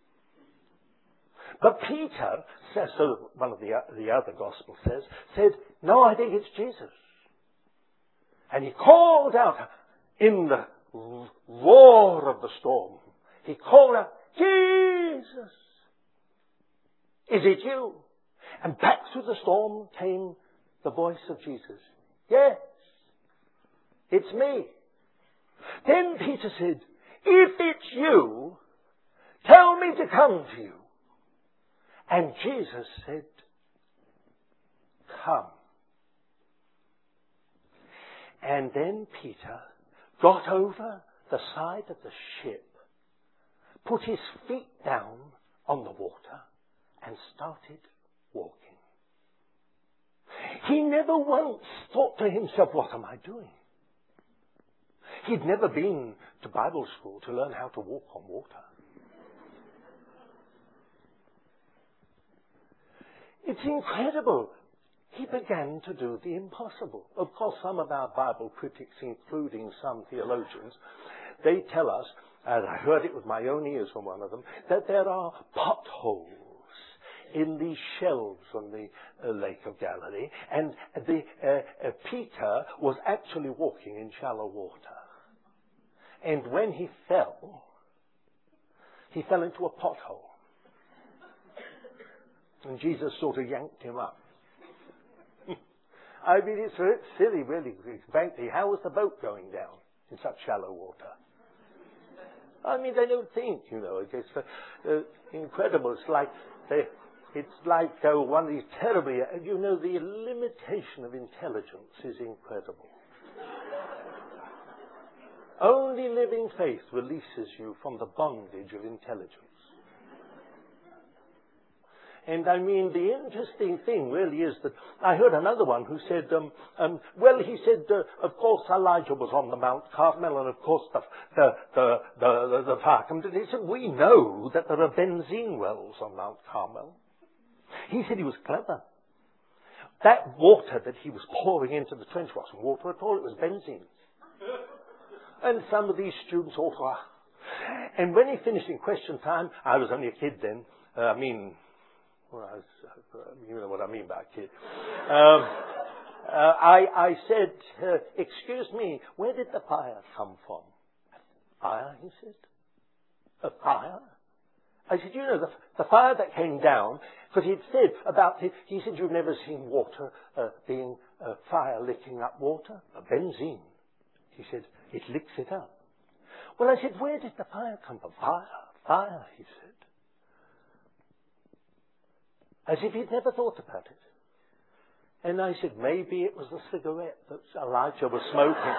But Peter says, so one of the, the other gospels says, said, no, I think it's Jesus. And he called out in the roar of the storm. He called out, Jesus, is it you? And back through the storm came the voice of Jesus. Yes, it's me. Then Peter said, if it's you, tell me to come to you. And Jesus said, come. And then Peter got over the side of the ship, put his feet down on the water, and started walking. He never once thought to himself, what am I doing? He'd never been to Bible school to learn how to walk on water. It's incredible. He began to do the impossible. Of course, some of our Bible critics, including some theologians, they tell us, and I heard it with my own ears from one of them, that there are potholes in the shelves on the uh, Lake of Galilee, and the, uh, uh, Peter was actually walking in shallow water. And when he fell, he fell into a pothole. And Jesus sort of yanked him up. I mean, it's silly, really. Frankly, how was the boat going down in such shallow water? I mean, they don't think, you know. It's uh, incredible. It's like they, it's like uh, one of these terribly, you know, the limitation of intelligence is incredible. Only living faith releases you from the bondage of intelligence. And I mean, the interesting thing really is that I heard another one who said, um, um, well, he said, uh, of course, Elijah was on the Mount Carmel, and of course the the the the, the, the fire. And he said, we know that there are benzene wells on Mount Carmel. He said he was clever. That water that he was pouring into the trench wasn't water at all; it was benzene. And some of these students also are. And when he finished in question time, I was only a kid then. Uh, I mean. Well, I was, uh, you know what I mean by a kid. Um, uh, I, I said, uh, excuse me, where did the fire come from? Fire, he said. A fire? I said, you know, the, the fire that came down, because he'd said about, the, he said, you've never seen water uh, being, uh, fire licking up water? A benzene. He said, it licks it up. Well, I said, where did the fire come from? Fire, fire, he said. As if he'd never thought about it. And I said, maybe it was the cigarette that Elijah was smoking.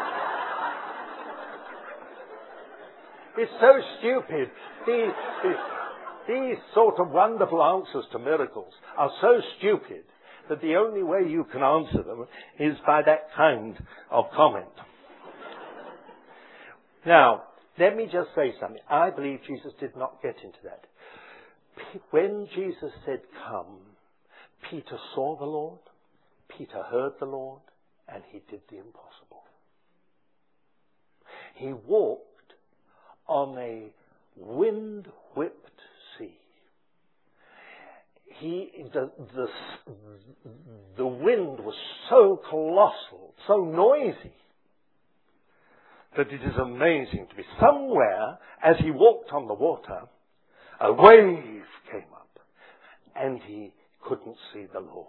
It's so stupid. These, these, these sort of wonderful answers to miracles are so stupid that the only way you can answer them is by that kind of comment. Now, let me just say something. I believe Jesus did not get into that. When Jesus said, come, Peter saw the Lord, Peter heard the Lord, and he did the impossible. He walked on a wind-whipped sea. He, the, the, the wind was so colossal, so noisy, that it is amazing to be somewhere, as he walked on the water, a wave came up, and he couldn't see the Lord.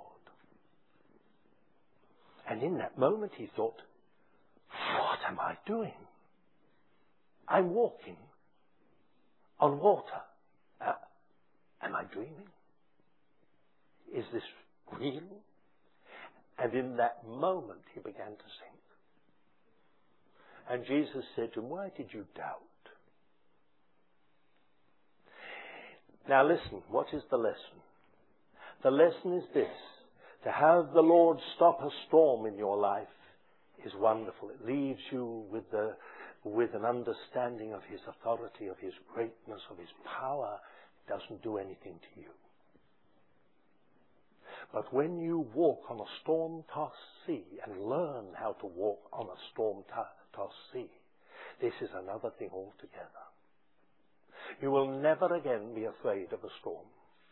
And in that moment he thought, what am I doing? I'm walking on water. Uh, am I dreaming? Is this real? And in that moment he began to sink. And Jesus said to him, why did you doubt? Now listen, what is the lesson? The lesson is this. To have the Lord stop a storm in your life is wonderful. It leaves you with the, with an understanding of His authority, of His greatness, of His power. It doesn't do anything to you. But when you walk on a storm-tossed sea and learn how to walk on a storm-tossed sea, this is another thing altogether. You will never again be afraid of a storm.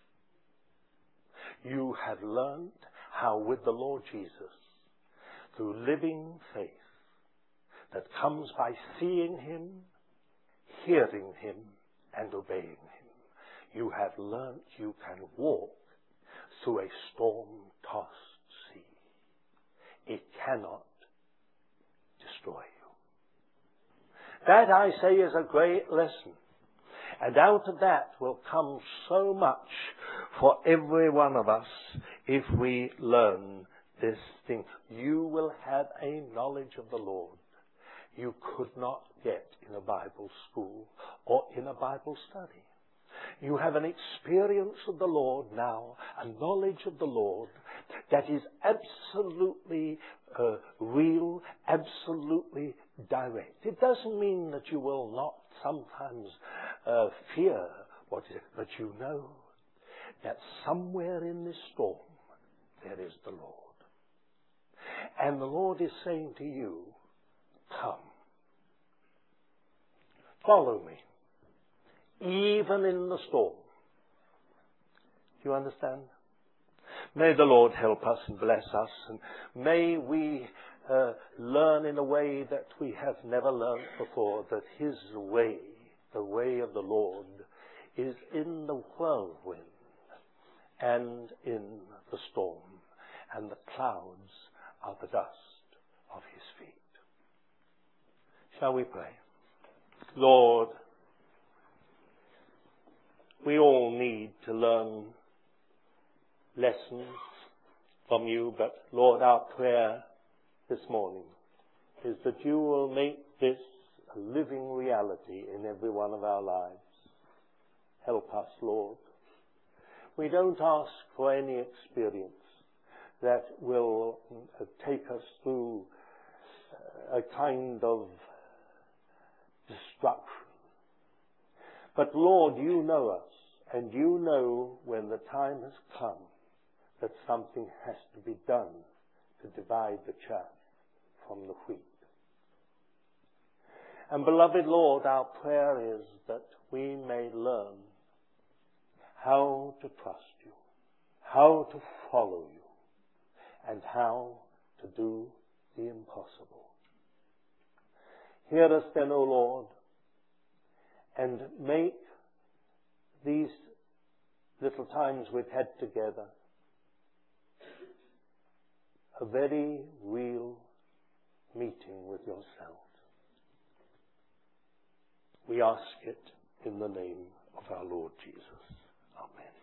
You have learned how with the Lord Jesus, through living faith that comes by seeing Him, hearing Him, and obeying Him, you have learned you can walk through a storm-tossed sea. It cannot destroy you. That, I say, is a great lesson. And out of that will come so much for every one of us if we learn this thing. You will have a knowledge of the Lord you could not get in a Bible school or in a Bible study. You have an experience of the Lord now, a knowledge of the Lord that is absolutely uh, real, absolutely direct. It doesn't mean that you will not sometimes uh, fear what is it, but you know that somewhere in this storm there is the Lord. And the Lord is saying to you, come, follow me. Even in the storm. Do you understand? May the Lord help us and bless us, and may we uh, learn in a way that we have never learned before, that his way, the way of the Lord, is in the whirlwind and in the storm, and the clouds are the dust of his feet. Shall we pray? Lord, we all need to learn lessons from you, but Lord, our prayer this morning is that you will make this a living reality in every one of our lives. Help us, Lord. We don't ask for any experience that will uh, take us through uh, a kind of destruction. But Lord, you know us, and you know when the time has come that something has to be done to divide the chaff from the wheat. And beloved Lord, our prayer is that we may learn how to trust you, how to follow you, and how to do the impossible. Hear us then, O Lord, and make these little times we've had together a very real meeting with yourself. We ask it in the name of our Lord Jesus. Amen.